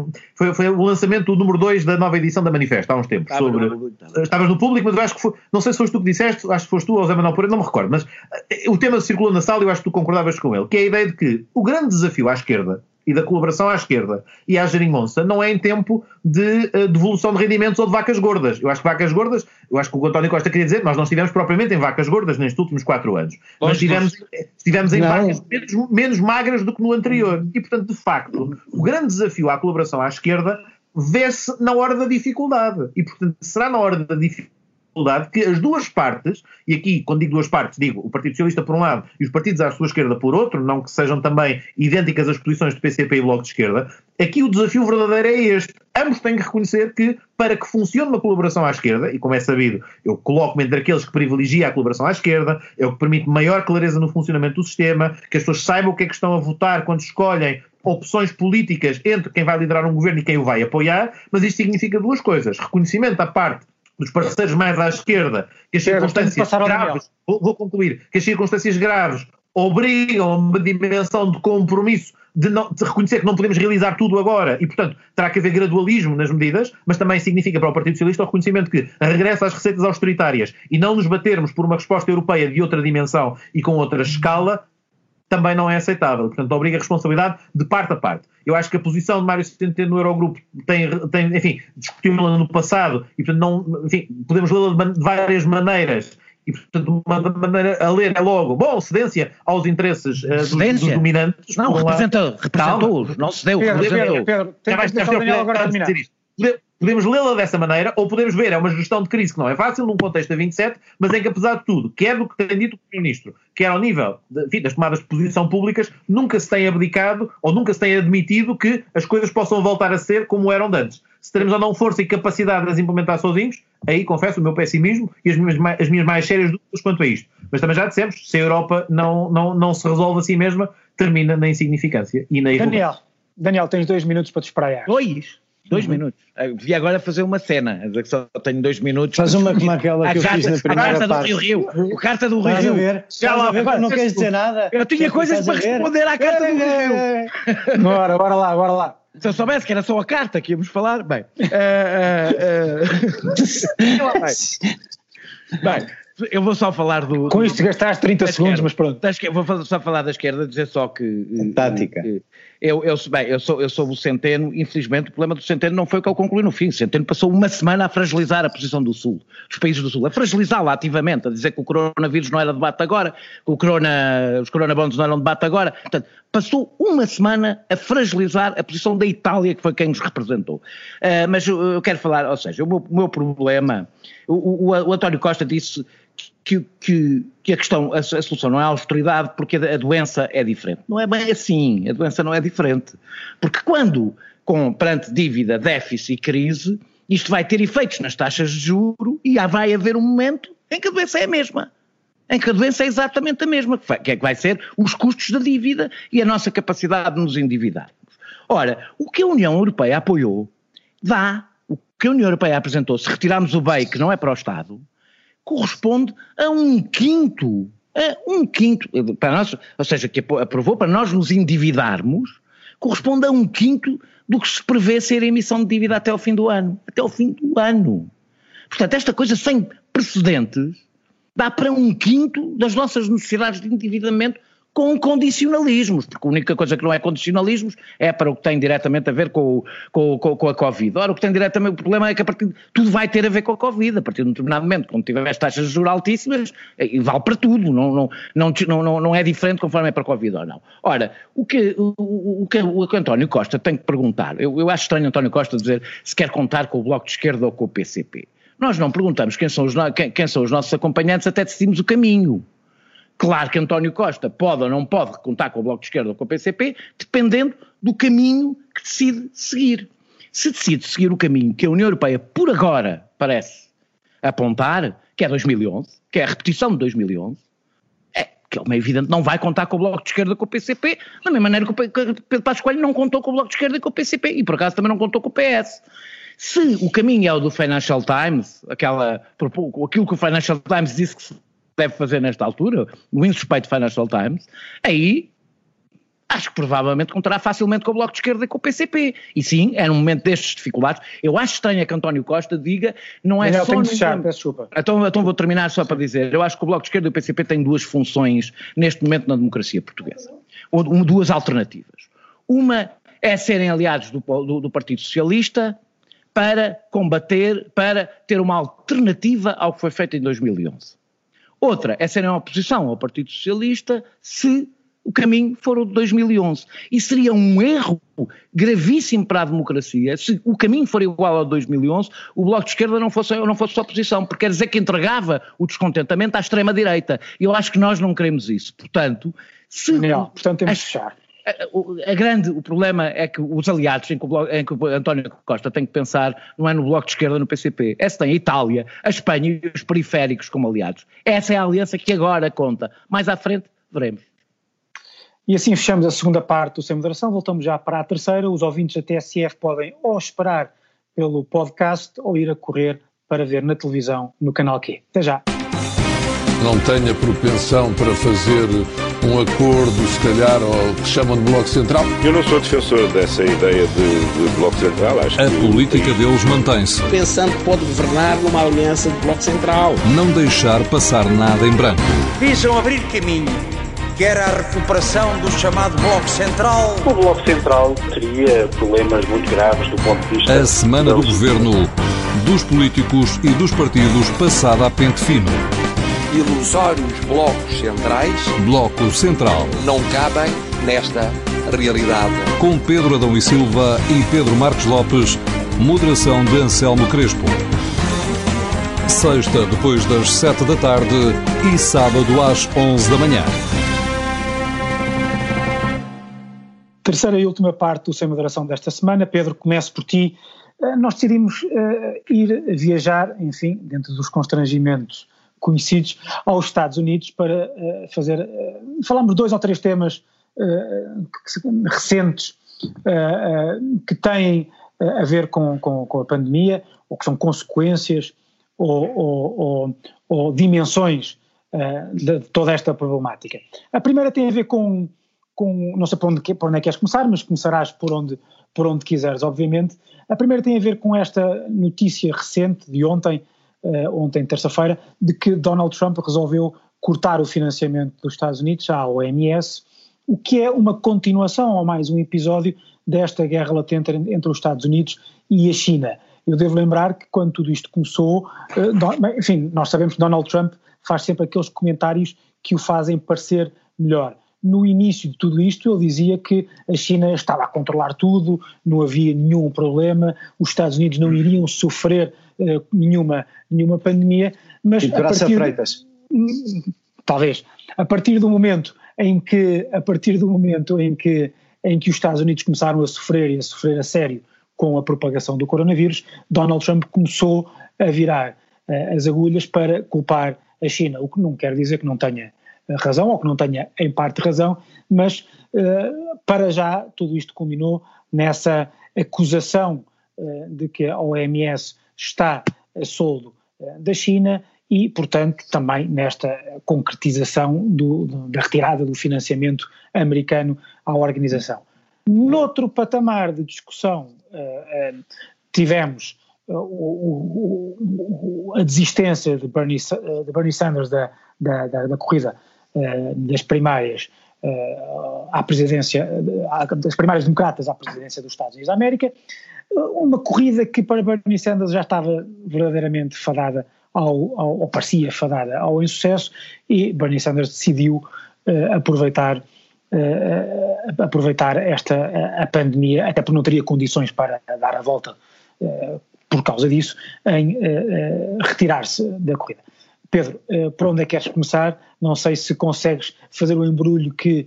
foi o lançamento do número 2 da nova edição da Manifesto, há uns tempos. Estavas no Público, mas eu acho que não sei se foste tu que disseste, acho que foste tu ou Zé Manuel Pereira, não me recordo, mas o tema circulou na sala e eu acho que tu concordavas com ele, que é a ideia de que o grande desafio à esquerda e da colaboração à esquerda e à geringonça não é em tempo de devolução de rendimentos ou de vacas gordas. Eu acho que vacas gordas, eu acho que o António Costa queria dizer, nós não estivemos propriamente em vacas gordas nestes últimos 4 anos, mas estivemos em vacas menos magras do que no anterior. E, portanto, de facto, o grande desafio à colaboração à esquerda vê-se na hora da dificuldade. E, portanto, será na hora da dificuldade que as duas partes, e aqui, quando digo duas partes, digo o Partido Socialista por um lado e os partidos à sua esquerda por outro, não que sejam também idênticas as posições do PCP e Bloco de Esquerda, aqui o desafio verdadeiro é este. Ambos têm que reconhecer que, para que funcione uma colaboração à esquerda, e como é sabido, eu coloco-me entre aqueles que privilegia a colaboração à esquerda, é o que permite maior clareza no funcionamento do sistema, que as pessoas saibam o que é que estão a votar quando escolhem opções políticas entre quem vai liderar um governo e quem o vai apoiar, mas isto significa duas coisas. Reconhecimento à parte dos parceiros mais à esquerda, que as circunstâncias graves, vou concluir, que as circunstâncias graves obrigam a uma dimensão de compromisso de reconhecer que não podemos realizar tudo agora e, portanto, terá que haver gradualismo nas medidas, mas também significa para o Partido Socialista o reconhecimento que regressa às receitas austeritárias e não nos batermos por uma resposta europeia de outra dimensão e com outra escala também não é aceitável. Portanto, obriga a responsabilidade de parte a parte. Eu acho que a posição de Mário Centeno no Eurogrupo tem enfim, discutimos-la no passado e, portanto, podemos lê-la de várias maneiras e, portanto, uma maneira a ler é logo, cedência aos interesses dos dominantes. Não, representou-os, não cedeu. Pedro, agora terminar. Podemos lê-la dessa maneira, ou podemos ver, é uma gestão de crise que não é fácil, num contexto a 27, mas em que, apesar de tudo, quer do que tem dito o Primeiro-Ministro, quer ao nível das tomadas de posição públicas, nunca se tem abdicado, ou nunca se tem admitido que as coisas possam voltar a ser como eram de antes. Se teremos ou não força e capacidade de as implementar sozinhos, aí confesso o meu pessimismo e as minhas mais sérias dúvidas quanto a isto. Mas também já dissemos, se a Europa não se resolve a si mesma, termina na insignificância e na irrelevância. Daniel, tens 2 minutos para te espraiar. 2 minutos. Vi agora fazer uma cena, a dizer que só tenho 2 minutos. Faz uma como aquela que eu fiz na primeira parte. O Carta do Rio. Estás a ver? Já lá, agora não queres dizer nada? Eu tinha coisas para responder à Carta do Rio. Bora lá. Se eu soubesse que era só a carta que íamos falar, bem. Bem, eu vou só falar do... Com isto gastaste 30 segundos, mas pronto. Vou só falar da esquerda, dizer só que... Tática. Eu sou o Centeno, infelizmente o problema do Centeno não foi o que eu concluí no fim. O Centeno passou uma semana a fragilizar a posição do Sul, dos países do Sul, a fragilizá-la ativamente, a dizer que o coronavírus não era debate agora, que os coronabondos não eram debate agora. Portanto, passou uma semana a fragilizar a posição da Itália, que foi quem nos representou. Mas eu quero falar, ou seja, o meu problema... O António Costa disse que a questão, a solução não é a austeridade porque a doença é diferente. Não é bem assim, a doença não é diferente. Porque perante dívida, déficit e crise, isto vai ter efeitos nas taxas de juro e vai haver um momento em que a doença é a mesma. Em que a doença é exatamente a mesma, que é que vai ser os custos da dívida e a nossa capacidade de nos endividarmos. Ora, o que a União Europeia apoiou, o que a União Europeia apresentou, se retirarmos o BEI, que não é para o Estado, corresponde a um quinto, para nós, ou seja, que aprovou para nós nos endividarmos, corresponde a um quinto do que se prevê ser a emissão de dívida até ao fim do ano. Portanto, esta coisa sem precedentes dá para um quinto das nossas necessidades de endividamento com condicionalismos, porque a única coisa que não é condicionalismos é para o que tem diretamente a ver com a Covid. Ora, o problema é que tudo vai ter a ver com a Covid, a partir de um determinado momento, quando tiver as taxas de juros altíssimas, vale para tudo, não é diferente conforme é para a Covid ou não. Ora, o que António Costa tem que perguntar, eu acho estranho António Costa dizer se quer contar com o Bloco de Esquerda ou com o PCP. Nós não perguntamos quem são os nossos acompanhantes até decidimos o caminho. Claro que António Costa pode ou não pode contar com o Bloco de Esquerda ou com o PCP, dependendo do caminho que decide seguir. Se decide seguir o caminho que a União Europeia por agora parece apontar, que é 2011, que é a repetição de 2011, que é meio evidente, não vai contar com o Bloco de Esquerda ou com o PCP, da mesma maneira que o Pedro Passos Coelho não contou com o Bloco de Esquerda e com o PCP, e por acaso também não contou com o PS. Se o caminho é o do Financial Times, aquilo que o Financial Times disse que se deve fazer nesta altura, o insuspeito Financial Times, aí acho que provavelmente contará facilmente com o Bloco de Esquerda e com o PCP. E sim, é num momento destes dificuldades. Eu acho estranho que António Costa diga, não é só... Então vou terminar só para dizer, eu acho que o Bloco de Esquerda e o PCP têm duas funções neste momento na democracia portuguesa. Ou duas alternativas. Uma é serem aliados do Partido Socialista para combater, para ter uma alternativa ao que foi feito em 2011. Outra é serem oposição ao Partido Socialista se o caminho for o de 2011. E seria um erro gravíssimo para a democracia se o caminho for igual ao de 2011, o Bloco de Esquerda não fosse oposição, porque quer dizer que entregava o descontentamento à extrema-direita. E eu acho que nós não queremos isso. Portanto, portanto temos que fechar. O problema é que os aliados em que o António Costa tem que pensar não é no Bloco de Esquerda, no PCP. Esse tem a Itália, a Espanha e os periféricos como aliados. Essa é a aliança que agora conta. Mais à frente, veremos. E assim fechamos a segunda parte do Sem Moderação, voltamos já para a terceira. Os ouvintes da TSF podem ou esperar pelo podcast ou ir a correr para ver na televisão no canal Q. Até já. Não tenha propensão para fazer um acordo, se calhar, ao que chamam de Bloco Central. Eu não sou defensor dessa ideia de Bloco Central. Acho a política deles mantém-se. Pensando que pode governar numa aliança de Bloco Central. Não deixar passar nada em branco. Visam abrir caminho, que era a recuperação do chamado Bloco Central. O Bloco Central teria problemas muito graves do ponto de vista... A semana do governo, dos políticos e dos partidos passada a pente fino. Ilusórios blocos centrais. Bloco Central. Não cabem nesta realidade. Com Pedro Adão e Silva e Pedro Marcos Lopes, moderação de Anselmo Crespo. Sexta, depois das 7 da tarde e sábado às 11 da manhã. Terceira e última parte do Sem Moderação desta semana. Pedro, começo por ti. Nós decidimos ir viajar, enfim, dentro dos constrangimentos conhecidos aos Estados Unidos para fazer... Falamos 2 ou 3 temas recentes que têm a ver com a pandemia, ou que são consequências ou dimensões de toda esta problemática. A primeira tem a ver com não sei por onde é que queres começar, mas começarás por onde quiseres, obviamente. A primeira tem a ver com esta notícia recente de ontem, terça-feira, de que Donald Trump resolveu cortar o financiamento dos Estados Unidos à OMS, o que é uma continuação ou mais um episódio desta guerra latente entre os Estados Unidos e a China. Eu devo lembrar que quando tudo isto começou, enfim, nós sabemos que Donald Trump faz sempre aqueles comentários que o fazem parecer melhor. No início de tudo isto ele dizia que a China estava a controlar tudo, não havia nenhum problema, os Estados Unidos não iriam sofrer nenhuma pandemia, mas talvez, a partir do momento em que os Estados Unidos começaram a sofrer a sério com a propagação do coronavírus, Donald Trump começou a virar as agulhas para culpar a China, o que não quer dizer que não tenha razão, ou que não tenha em parte razão, mas para já tudo isto culminou nessa acusação de que a OMS está a soldo da China e, portanto, também nesta concretização da retirada do financiamento americano à organização. Noutro patamar de discussão tivemos a desistência de Bernie Sanders da corrida das primárias à presidência, das primárias democratas à presidência dos Estados Unidos da América, uma corrida que para Bernie Sanders já estava verdadeiramente fadada ou parecia fadada ao insucesso, e Bernie Sanders decidiu aproveitar a pandemia, até porque não teria condições para dar a volta por causa disso, em retirar-se da corrida. Pedro, por onde é que queres começar? Não sei se consegues fazer um embrulho que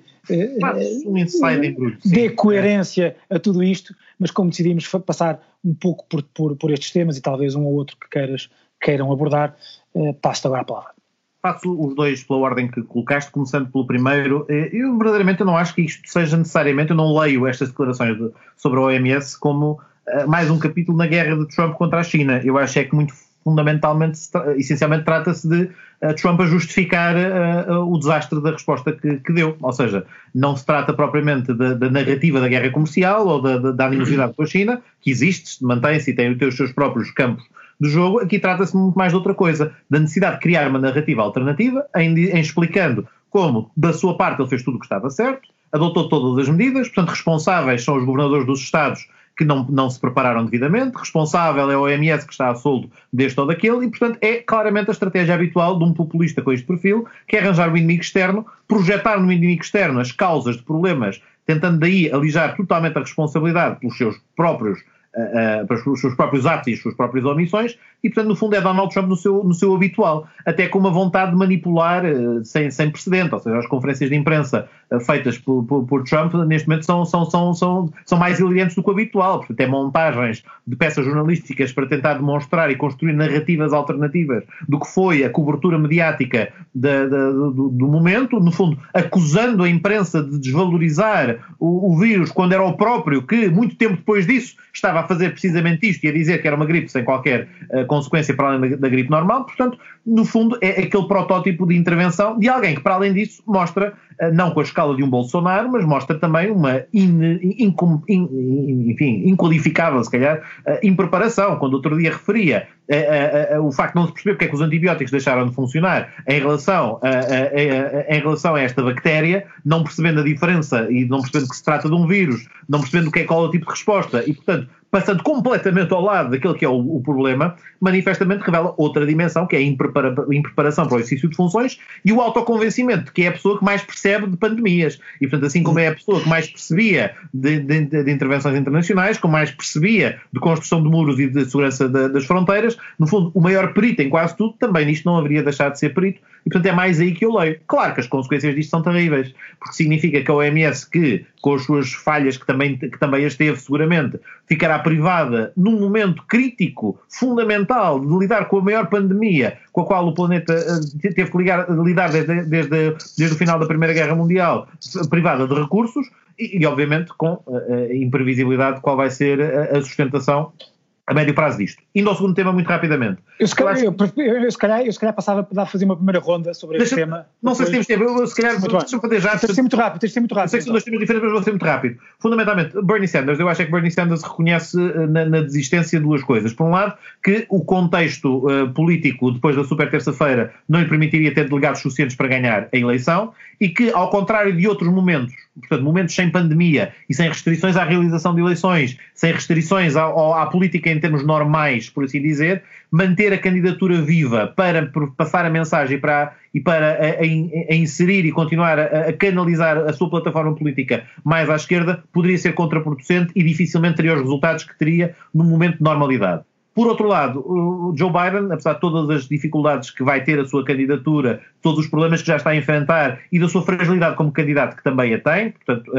dê coerência a tudo isto, mas como decidimos passar um pouco por estes temas e talvez um ou outro que queiram abordar, passo-te agora a palavra. Faço os dois pela ordem que colocaste, começando pelo primeiro. Eu verdadeiramente não acho que isto seja necessariamente, eu não leio estas declarações sobre a OMS como mais um capítulo na guerra de Trump contra a China. Eu acho que muito fundamentalmente, essencialmente trata-se de Trump a justificar o desastre da resposta que deu. Ou seja, não se trata propriamente da narrativa da guerra comercial ou da animosidade com a China, que existe, mantém-se e tem os seus próprios campos de jogo. Aqui trata-se muito mais de outra coisa, da necessidade de criar uma narrativa alternativa, em explicando como, da sua parte, ele fez tudo o que estava certo, adotou todas as medidas, portanto, responsáveis são os governadores dos Estados que não se prepararam devidamente, responsável é a OMS que está a soldo deste ou daquele, e portanto é claramente a estratégia habitual de um populista com este perfil, que é arranjar um inimigo externo, projetar no inimigo externo as causas de problemas, tentando daí alijar totalmente a responsabilidade pelos seus próprios atos e as suas próprias omissões, e portanto no fundo é Donald Trump no seu habitual, até com uma vontade de manipular sem precedente, ou seja, as conferências de imprensa feitas por Trump neste momento são mais hilariantes do que o habitual, portanto é montagens de peças jornalísticas para tentar demonstrar e construir narrativas alternativas do que foi a cobertura mediática do momento, no fundo acusando a imprensa de desvalorizar o vírus, quando era o próprio que muito tempo depois disso estava a fazer precisamente isto e a dizer que era uma gripe sem qualquer consequência para além da gripe normal. Portanto, no fundo é aquele protótipo de intervenção de alguém que para além disso mostra, não com a escala de um Bolsonaro, mas mostra também uma inqualificável, se calhar, impreparação. Quando outro dia referia o facto de não se perceber porque é que os antibióticos deixaram de funcionar em relação a esta bactéria, não percebendo a diferença e não percebendo que se trata de um vírus, não percebendo qual é o tipo de resposta e, portanto, passando completamente ao lado daquele que é o problema, manifestamente revela outra dimensão, que é a impreparação para o exercício de funções e o autoconvencimento, que é a pessoa que mais percebe de pandemias. E, portanto, assim como é a pessoa que mais percebia de intervenções internacionais, como mais percebia de construção de muros e de segurança das fronteiras, no fundo, o maior perito em quase tudo, também nisto não haveria deixado de ser perito. E, portanto, é mais aí que eu leio. Claro que as consequências disto são terríveis, porque significa que a OMS, que com as suas falhas que também as teve seguramente, ficará à privada num momento crítico, fundamental, de lidar com a maior pandemia com a qual o planeta teve que lidar desde o final da Primeira Guerra Mundial, privada de recursos, e obviamente com a imprevisibilidade de qual vai ser a sustentação a médio prazo disto. Indo ao segundo tema muito rapidamente. Eu se calhar passava para fazer uma primeira ronda sobre este tema. Não sei se temos tempo, eu se calhar deixa-me fazer já. Tens de ser muito rápido. Eu sei que são dois temas diferentes, mas vou ser muito rápido. Fundamentalmente, Bernie Sanders, eu acho que Bernie Sanders reconhece na desistência duas coisas. Por um lado, que o contexto político depois da super terça-feira não lhe permitiria ter delegados suficientes para ganhar a eleição, e que, ao contrário de outros momentos, portanto, momentos sem pandemia e sem restrições à realização de eleições, sem restrições à política em termos normais, por assim dizer, manter a candidatura viva para passar a mensagem e para inserir e continuar a canalizar a sua plataforma política mais à esquerda, poderia ser contraproducente e dificilmente teria os resultados que teria num momento de normalidade. Por outro lado, o Joe Biden, apesar de todas as dificuldades que vai ter a sua candidatura, todos os problemas que já está a enfrentar e da sua fragilidade como candidato, que também a tem, portanto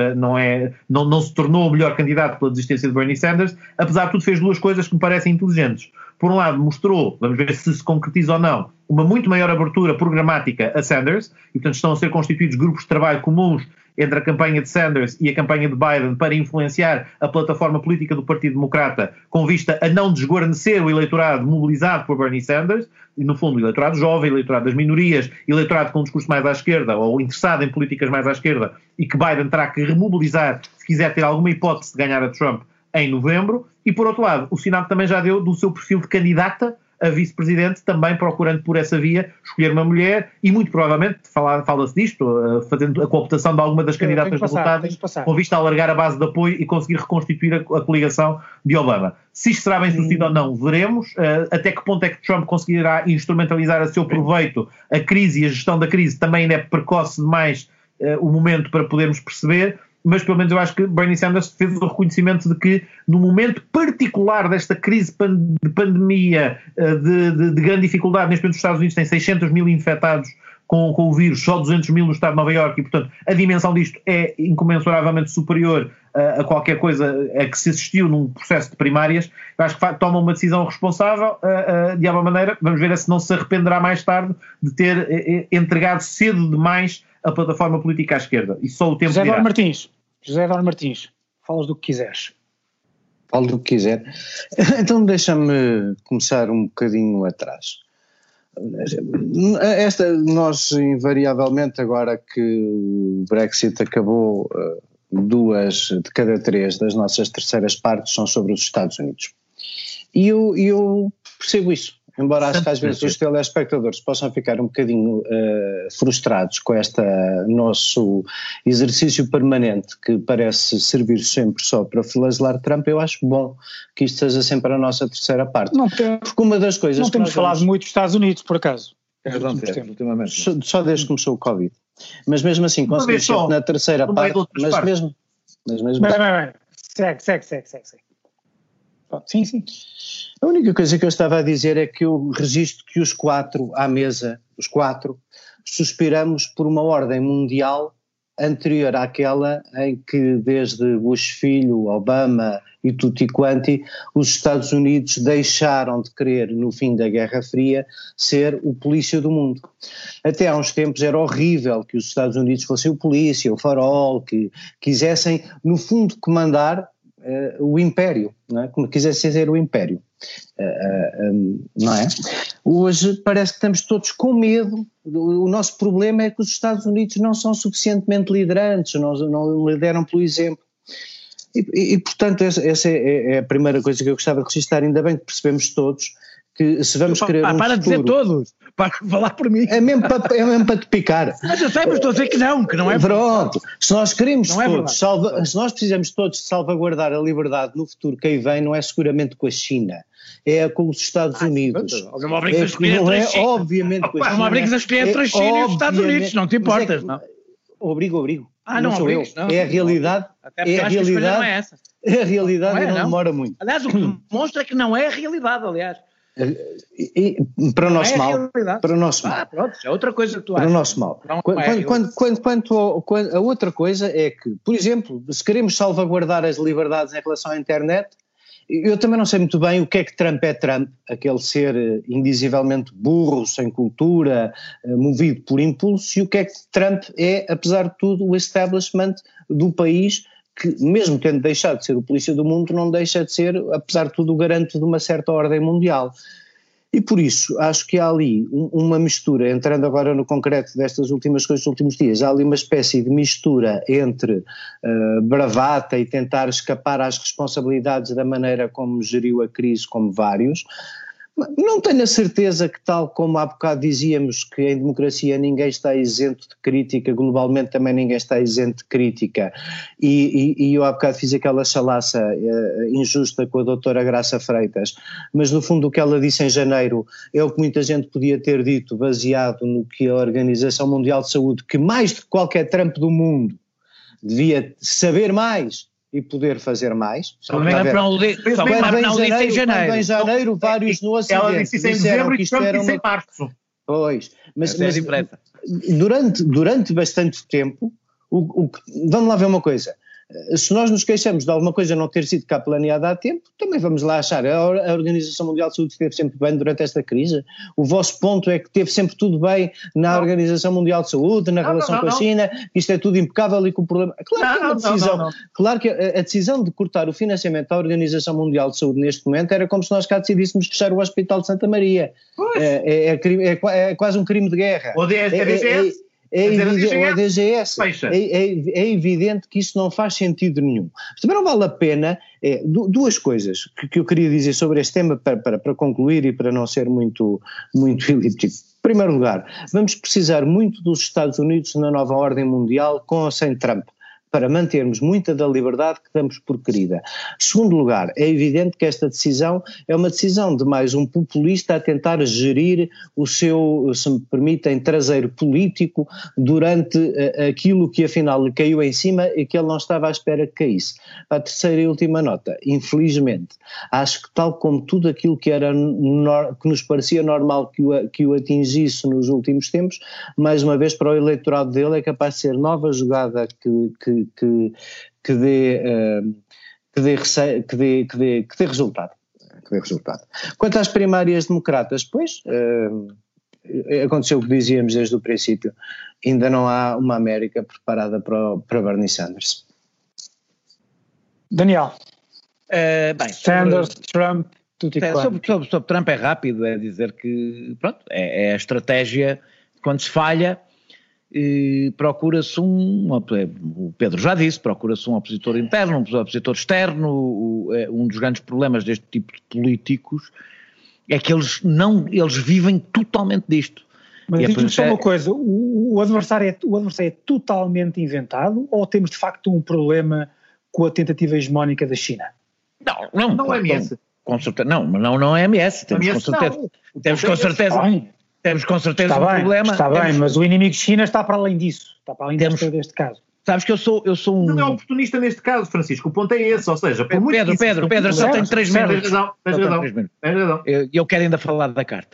não se tornou o melhor candidato pela desistência de Bernie Sanders, apesar de tudo fez duas coisas que me parecem inteligentes. Por um lado, mostrou, vamos ver se concretiza ou não, uma muito maior abertura programática a Sanders, e portanto estão a ser constituídos grupos de trabalho comuns entre a campanha de Sanders e a campanha de Biden para influenciar a plataforma política do Partido Democrata com vista a não desguarnecer o eleitorado mobilizado por Bernie Sanders, e no fundo o eleitorado jovem, o eleitorado das minorias, eleitorado com um discurso mais à esquerda ou interessado em políticas mais à esquerda, e que Biden terá que remobilizar se quiser ter alguma hipótese de ganhar a Trump em novembro. E por outro lado, o Senado também já deu do seu perfil de candidata a vice-presidente, também procurando por essa via escolher uma mulher, e muito provavelmente, fala-se disto, fazendo a cooptação de alguma das candidatas derrotadas, com vista a alargar a base de apoio e conseguir reconstituir a coligação de Obama. Se isto será bem sucedido ou não, veremos. Até que ponto é que Trump conseguirá instrumentalizar a seu proveito a crise e a gestão da crise, também ainda é precoce demais o momento para podermos perceber. Mas pelo menos eu acho que Bernie Sanders fez o reconhecimento de que no momento particular desta crise de pandemia, de grande dificuldade, neste momento os Estados Unidos têm 600 mil infectados com o vírus, só 200 mil no estado de Nova Iorque, e portanto a dimensão disto é incomensuravelmente superior a qualquer coisa a que se assistiu num processo de primárias. Eu acho que toma uma decisão responsável, de alguma maneira. Vamos ver se não se arrependerá mais tarde de ter entregado cedo demais a plataforma política à esquerda. E só o tempo José Eduardo Martins, falas do que quiseres. Falo do que quiser. Então deixa-me começar um bocadinho atrás. Nós invariavelmente, agora que o Brexit acabou, 2 de cada 3 das nossas terceiras partes são sobre os Estados Unidos. E eu percebo isso. Embora acho que às vezes os telespectadores possam ficar um bocadinho frustrados com este nosso exercício permanente que parece servir sempre só para flagelar Trump, eu acho bom que isto seja sempre a nossa terceira parte. Porque uma das coisas não temos falado muito dos Estados Unidos, por acaso. Só desde que começou o Covid. Mas mesmo assim, conseguimos sempre na terceira parte. Segue. Sim. A única coisa que eu estava a dizer é que eu registro que os 4 à mesa, suspiramos por uma ordem mundial anterior àquela em que desde Bush filho, Obama e tutti quanti, os Estados Unidos deixaram de querer no fim da Guerra Fria ser o polícia do mundo. Até há uns tempos era horrível que os Estados Unidos fossem o polícia, o farol, que quisessem no fundo comandar o império, não é? Como quisessem ser o império, não é? Hoje parece que estamos todos com medo. O nosso problema é que os Estados Unidos não são suficientemente liderantes, não lideram pelo exemplo. E portanto essa é a primeira coisa que eu gostava de registrar. Ainda bem que percebemos todos que se vamos querer um para futuro, dizer todos, para falar por mim. É mesmo para te picar. Mas eu sei, mas estou a dizer que não é. Pronto, se nós queremos todos, se nós precisamos todos de salvaguardar a liberdade no futuro que aí vem, não é seguramente com a China, é com os Estados Unidos. Não me obrigues a escolher entre a China. Obviamente com a China. Não me obrigues a escolher entre a China e os Estados Unidos, não te importas, não? Obrigo. Não sou eu. É a realidade. Até a realidade não é essa. É a realidade e não demora muito. Aliás, o que demonstra é que não é a realidade, aliás. Para o nosso mal. Para o nosso mal. Pronto, é outra coisa que tu achas. Para o nosso mal. Quanto a outra coisa é que, por exemplo, se queremos salvaguardar as liberdades em relação à internet, Eu também não sei muito bem o que é que Trump é Trump, aquele ser indizivelmente burro, sem cultura, movido por impulso, e o que é que Trump é, apesar de tudo, o establishment do país, que mesmo tendo deixado de ser o polícia do mundo, não deixa de ser, apesar de tudo, o garante de uma certa ordem mundial. E por isso, acho que há ali uma mistura, entrando agora no concreto destas últimas coisas dos últimos dias, há ali uma espécie de mistura entre bravata e tentar escapar às responsabilidades da maneira como geriu a crise, como vários. Não tenho a certeza que, tal como há bocado dizíamos que em democracia ninguém está isento de crítica, globalmente também ninguém está isento de crítica, e eu há bocado fiz aquela chalaça injusta com a doutora Graça Freitas, mas no fundo o que ela disse em janeiro é o que muita gente podia ter dito, baseado no que a Organização Mundial de Saúde, que mais de qualquer Trump do mundo devia saber mais e poder fazer mais. Só vem em janeiro, vários no Ocidente. Ela disse isso em dezembro e Trump disse em março. Pois, mas durante bastante tempo, vamos lá ver uma coisa. Se nós nos queixamos de alguma coisa não ter sido cá planeada há tempo, também vamos lá achar. A Organização Mundial de Saúde esteve sempre bem durante esta crise. O vosso ponto é que esteve sempre tudo bem na Organização Mundial de Saúde, na relação com a China, isto é tudo impecável e que o problema... Claro que a decisão de cortar o financiamento à Organização Mundial de Saúde neste momento era como se nós cá decidíssemos fechar o Hospital de Santa Maria. É quase um crime de guerra. É evidente que isso não faz sentido nenhum. Mas também não vale a pena, duas coisas que eu queria dizer sobre este tema para concluir e para não ser muito elíptico. Em primeiro lugar, vamos precisar muito dos Estados Unidos na nova ordem mundial com ou sem Trump, para mantermos muita da liberdade que damos por querida. Segundo lugar, é evidente que esta decisão é uma decisão de mais um populista a tentar gerir o seu, se me permitem, traseiro político durante aquilo que afinal lhe caiu em cima e que ele não estava à espera que caísse. A terceira e última nota, infelizmente, acho que tal como tudo aquilo que que nos parecia normal que o atingisse nos últimos tempos, mais uma vez para o eleitorado dele é capaz de ser nova jogada que dê resultado. Quanto às primárias democratas, pois, aconteceu o que dizíamos desde o princípio, ainda não há uma América preparada para Bernie Sanders. Daniel, Sanders, Trump, tudo igual. Sobre Trump é rápido, é dizer que, pronto, é a estratégia, quando se falha, procura-se o Pedro já disse, procura-se um opositor interno, um opositor externo. Um dos grandes problemas deste tipo de políticos é que eles vivem totalmente disto. Mas diz-me só uma coisa, o adversário é totalmente inventado ou temos de facto um problema com a tentativa hegemónica da China? Não é MS. Com certeza, não é MS, temos com certeza um problema. Está bem, mas o inimigo China está para além disso, está para além deste caso. Sabes que eu sou um... Não é oportunista neste caso, Francisco, o ponto é esse, ou seja... Pedro, só tenho 3 minutos. Tens razão. Eu quero ainda falar da carta.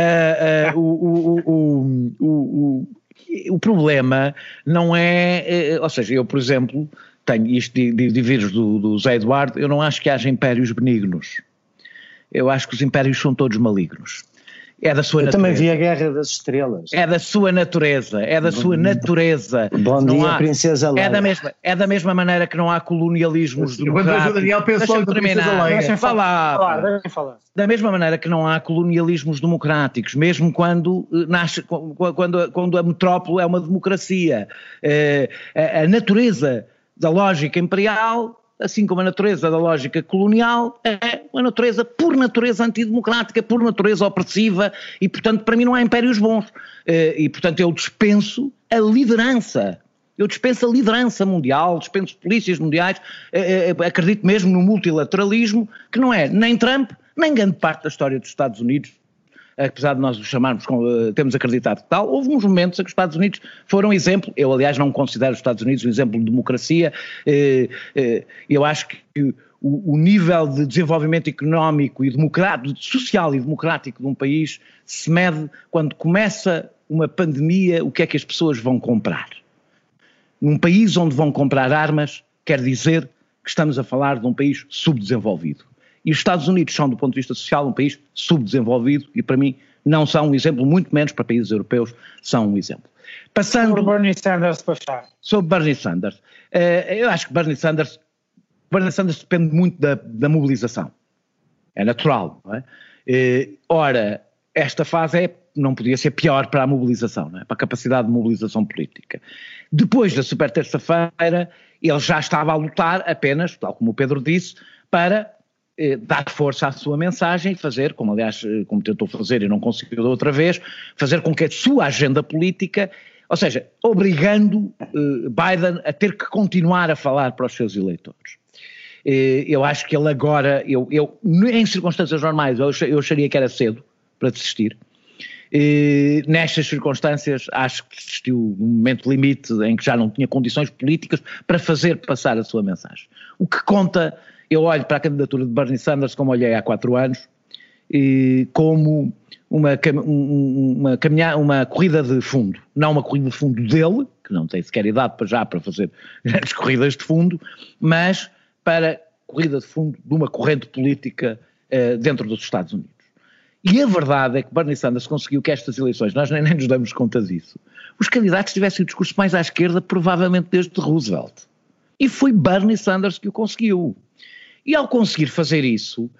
O problema não é... Ou seja, eu, por exemplo, tenho isto de vírus do Zé Eduardo, eu não acho que haja impérios benignos. Eu acho que os impérios são todos malignos. É da sua natureza. Eu também vi a Guerra das Estrelas. É da sua natureza. Bom dia, Princesa Leia. É da mesma maneira que não há colonialismos democráticos. O Daniel pensou em Princesa Leia. Deixem falar. Da mesma maneira que não há colonialismos democráticos, mesmo quando a metrópole é uma democracia. A natureza da lógica imperial, assim como a natureza da lógica colonial, é uma natureza, por natureza antidemocrática, por natureza opressiva, e portanto para mim não há impérios bons. E portanto eu dispenso a liderança mundial, dispenso polícias mundiais, acredito mesmo no multilateralismo, que não é nem Trump, nem grande parte da história dos Estados Unidos, apesar de nós o chamarmos, temos acreditado que tal. Houve uns momentos em que os Estados Unidos foram exemplo. Eu, aliás, não considero os Estados Unidos um exemplo de democracia. Eu acho que o nível de desenvolvimento económico e social e democrático de um país se mede quando começa uma pandemia, o que é que as pessoas vão comprar. Num país onde vão comprar armas, quer dizer que estamos a falar de um país subdesenvolvido. E os Estados Unidos são, do ponto de vista social, um país subdesenvolvido e, para mim, não são um exemplo, muito menos para países europeus, são um exemplo. Passando... Sobre Bernie Sanders, para fechar. Sobre Bernie Sanders. Eu acho que Bernie Sanders depende muito da mobilização. É natural, não é? Ora, esta fase não podia ser pior para a mobilização, não é? Para a capacidade de mobilização política. Depois da super terça-feira, ele já estava a lutar apenas, tal como o Pedro disse, para dar força à sua mensagem e fazer, como tentou fazer e não conseguiu da outra vez, fazer com que a sua agenda política, ou seja, obrigando Biden a ter que continuar a falar para os seus eleitores. Eu acho que ele agora, em circunstâncias normais, eu acharia que era cedo para desistir. Nestas circunstâncias, acho que desistiu num momento limite em que já não tinha condições políticas para fazer passar a sua mensagem. O que conta, eu olho para a candidatura de Bernie Sanders como olhei há 4 anos, como uma corrida de fundo. Não uma corrida de fundo dele, que não tem sequer idade para fazer grandes corridas de fundo, mas para corrida de fundo de uma corrente política dentro dos Estados Unidos. E a verdade é que Bernie Sanders conseguiu que estas eleições, nós nem nos damos conta disso, os candidatos tivessem o discurso mais à esquerda provavelmente desde Roosevelt. E foi Bernie Sanders que o conseguiu. E ao conseguir fazer isso,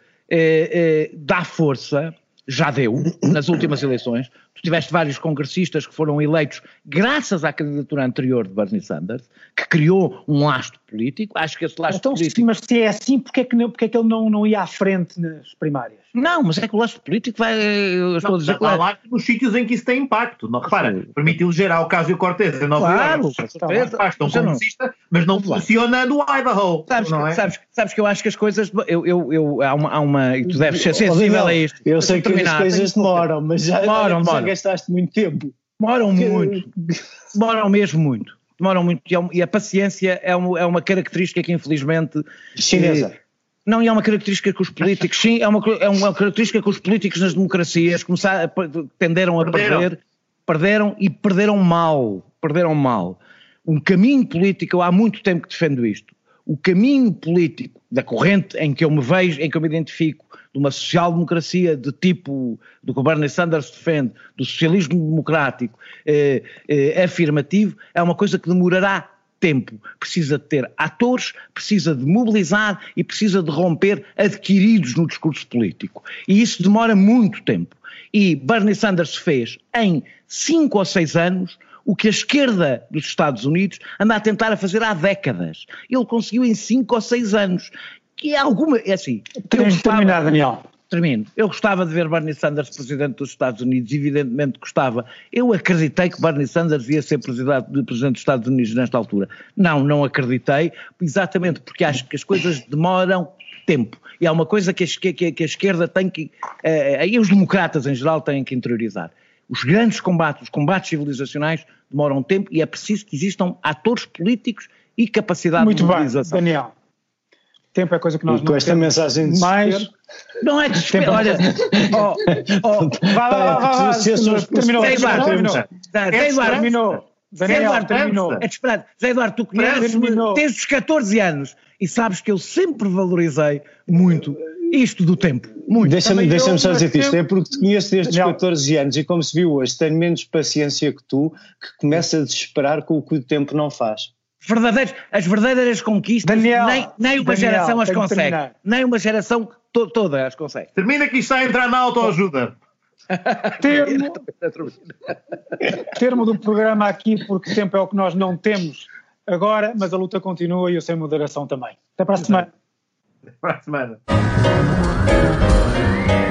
dá força, já deu, nas últimas eleições. Tu tiveste vários congressistas que foram eleitos graças à candidatura anterior de Bernie Sanders, que criou um lastro político. Acho que esse lastro político... Mas se é assim, porque é que ele não ia à frente nas primárias? Não, mas é que o lastro político vai... Há lá nos sítios em que isso tem impacto. Não, repara, permite eleger a Ocasio-Cortez em Nova Iorque. Basta um congressista, mas não funciona no Idaho. Sabes que eu acho que as coisas... Há uma... E tu deves ser sensível a isto. Eu sei que as coisas demoram, mas já gastaste muito tempo. Demoram mesmo muito. Demoram muito. E a paciência é uma característica que, infelizmente... Chinesa. Não, e é uma característica que os políticos... Sim, é uma característica que os políticos nas democracias tenderam a perder. Perderam e perderam mal. Um caminho político, eu há muito tempo que defendo isto. O caminho político da corrente em que eu me vejo, em que eu me identifico, de uma social-democracia de tipo do que o Bernie Sanders defende, do socialismo democrático afirmativo, é uma coisa que demorará tempo. Precisa de ter atores, precisa de mobilizar e precisa de romper adquiridos no discurso político. E isso demora muito tempo. E Bernie Sanders fez em 5 ou 6 anos o que a esquerda dos Estados Unidos anda a tentar fazer há décadas. Ele conseguiu em 5 ou 6 anos. Que é alguma... É assim... Tens de terminar, Daniel. Termino. Eu gostava de ver Bernie Sanders presidente dos Estados Unidos, evidentemente gostava. Eu acreditei que Bernie Sanders ia ser presidente dos Estados Unidos nesta altura. Não acreditei, exatamente porque acho que as coisas demoram tempo. E há uma coisa que a esquerda tem que... e os democratas em geral têm que interiorizar. Os grandes combates, os combates civilizacionais demoram tempo e é preciso que existam atores políticos e capacidade de mobilização. Muito bem, Daniel. Tempo é coisa que nós não esta mensagem de mais. Não é desespero. Olha, vá. Terminou. Daniel, terminou. É desesperado. Zé Eduardo, tu conheces desde os 14 anos e sabes que eu sempre valorizei muito isto do tempo. Muito. Deixa-me só dizer isto. É porque te conheço desde os 14 anos e como se viu hoje, tenho menos paciência que tu, que começa a desesperar com o que o tempo não faz. As verdadeiras conquistas, Daniel, nem uma geração as consegue. Nem uma geração toda as consegue. Termina que isto está a entrar na autoajuda. Termo do programa aqui, porque tempo é o que nós não temos agora, mas a luta continua e eu sem moderação também. Até para a semana. Até para a semana.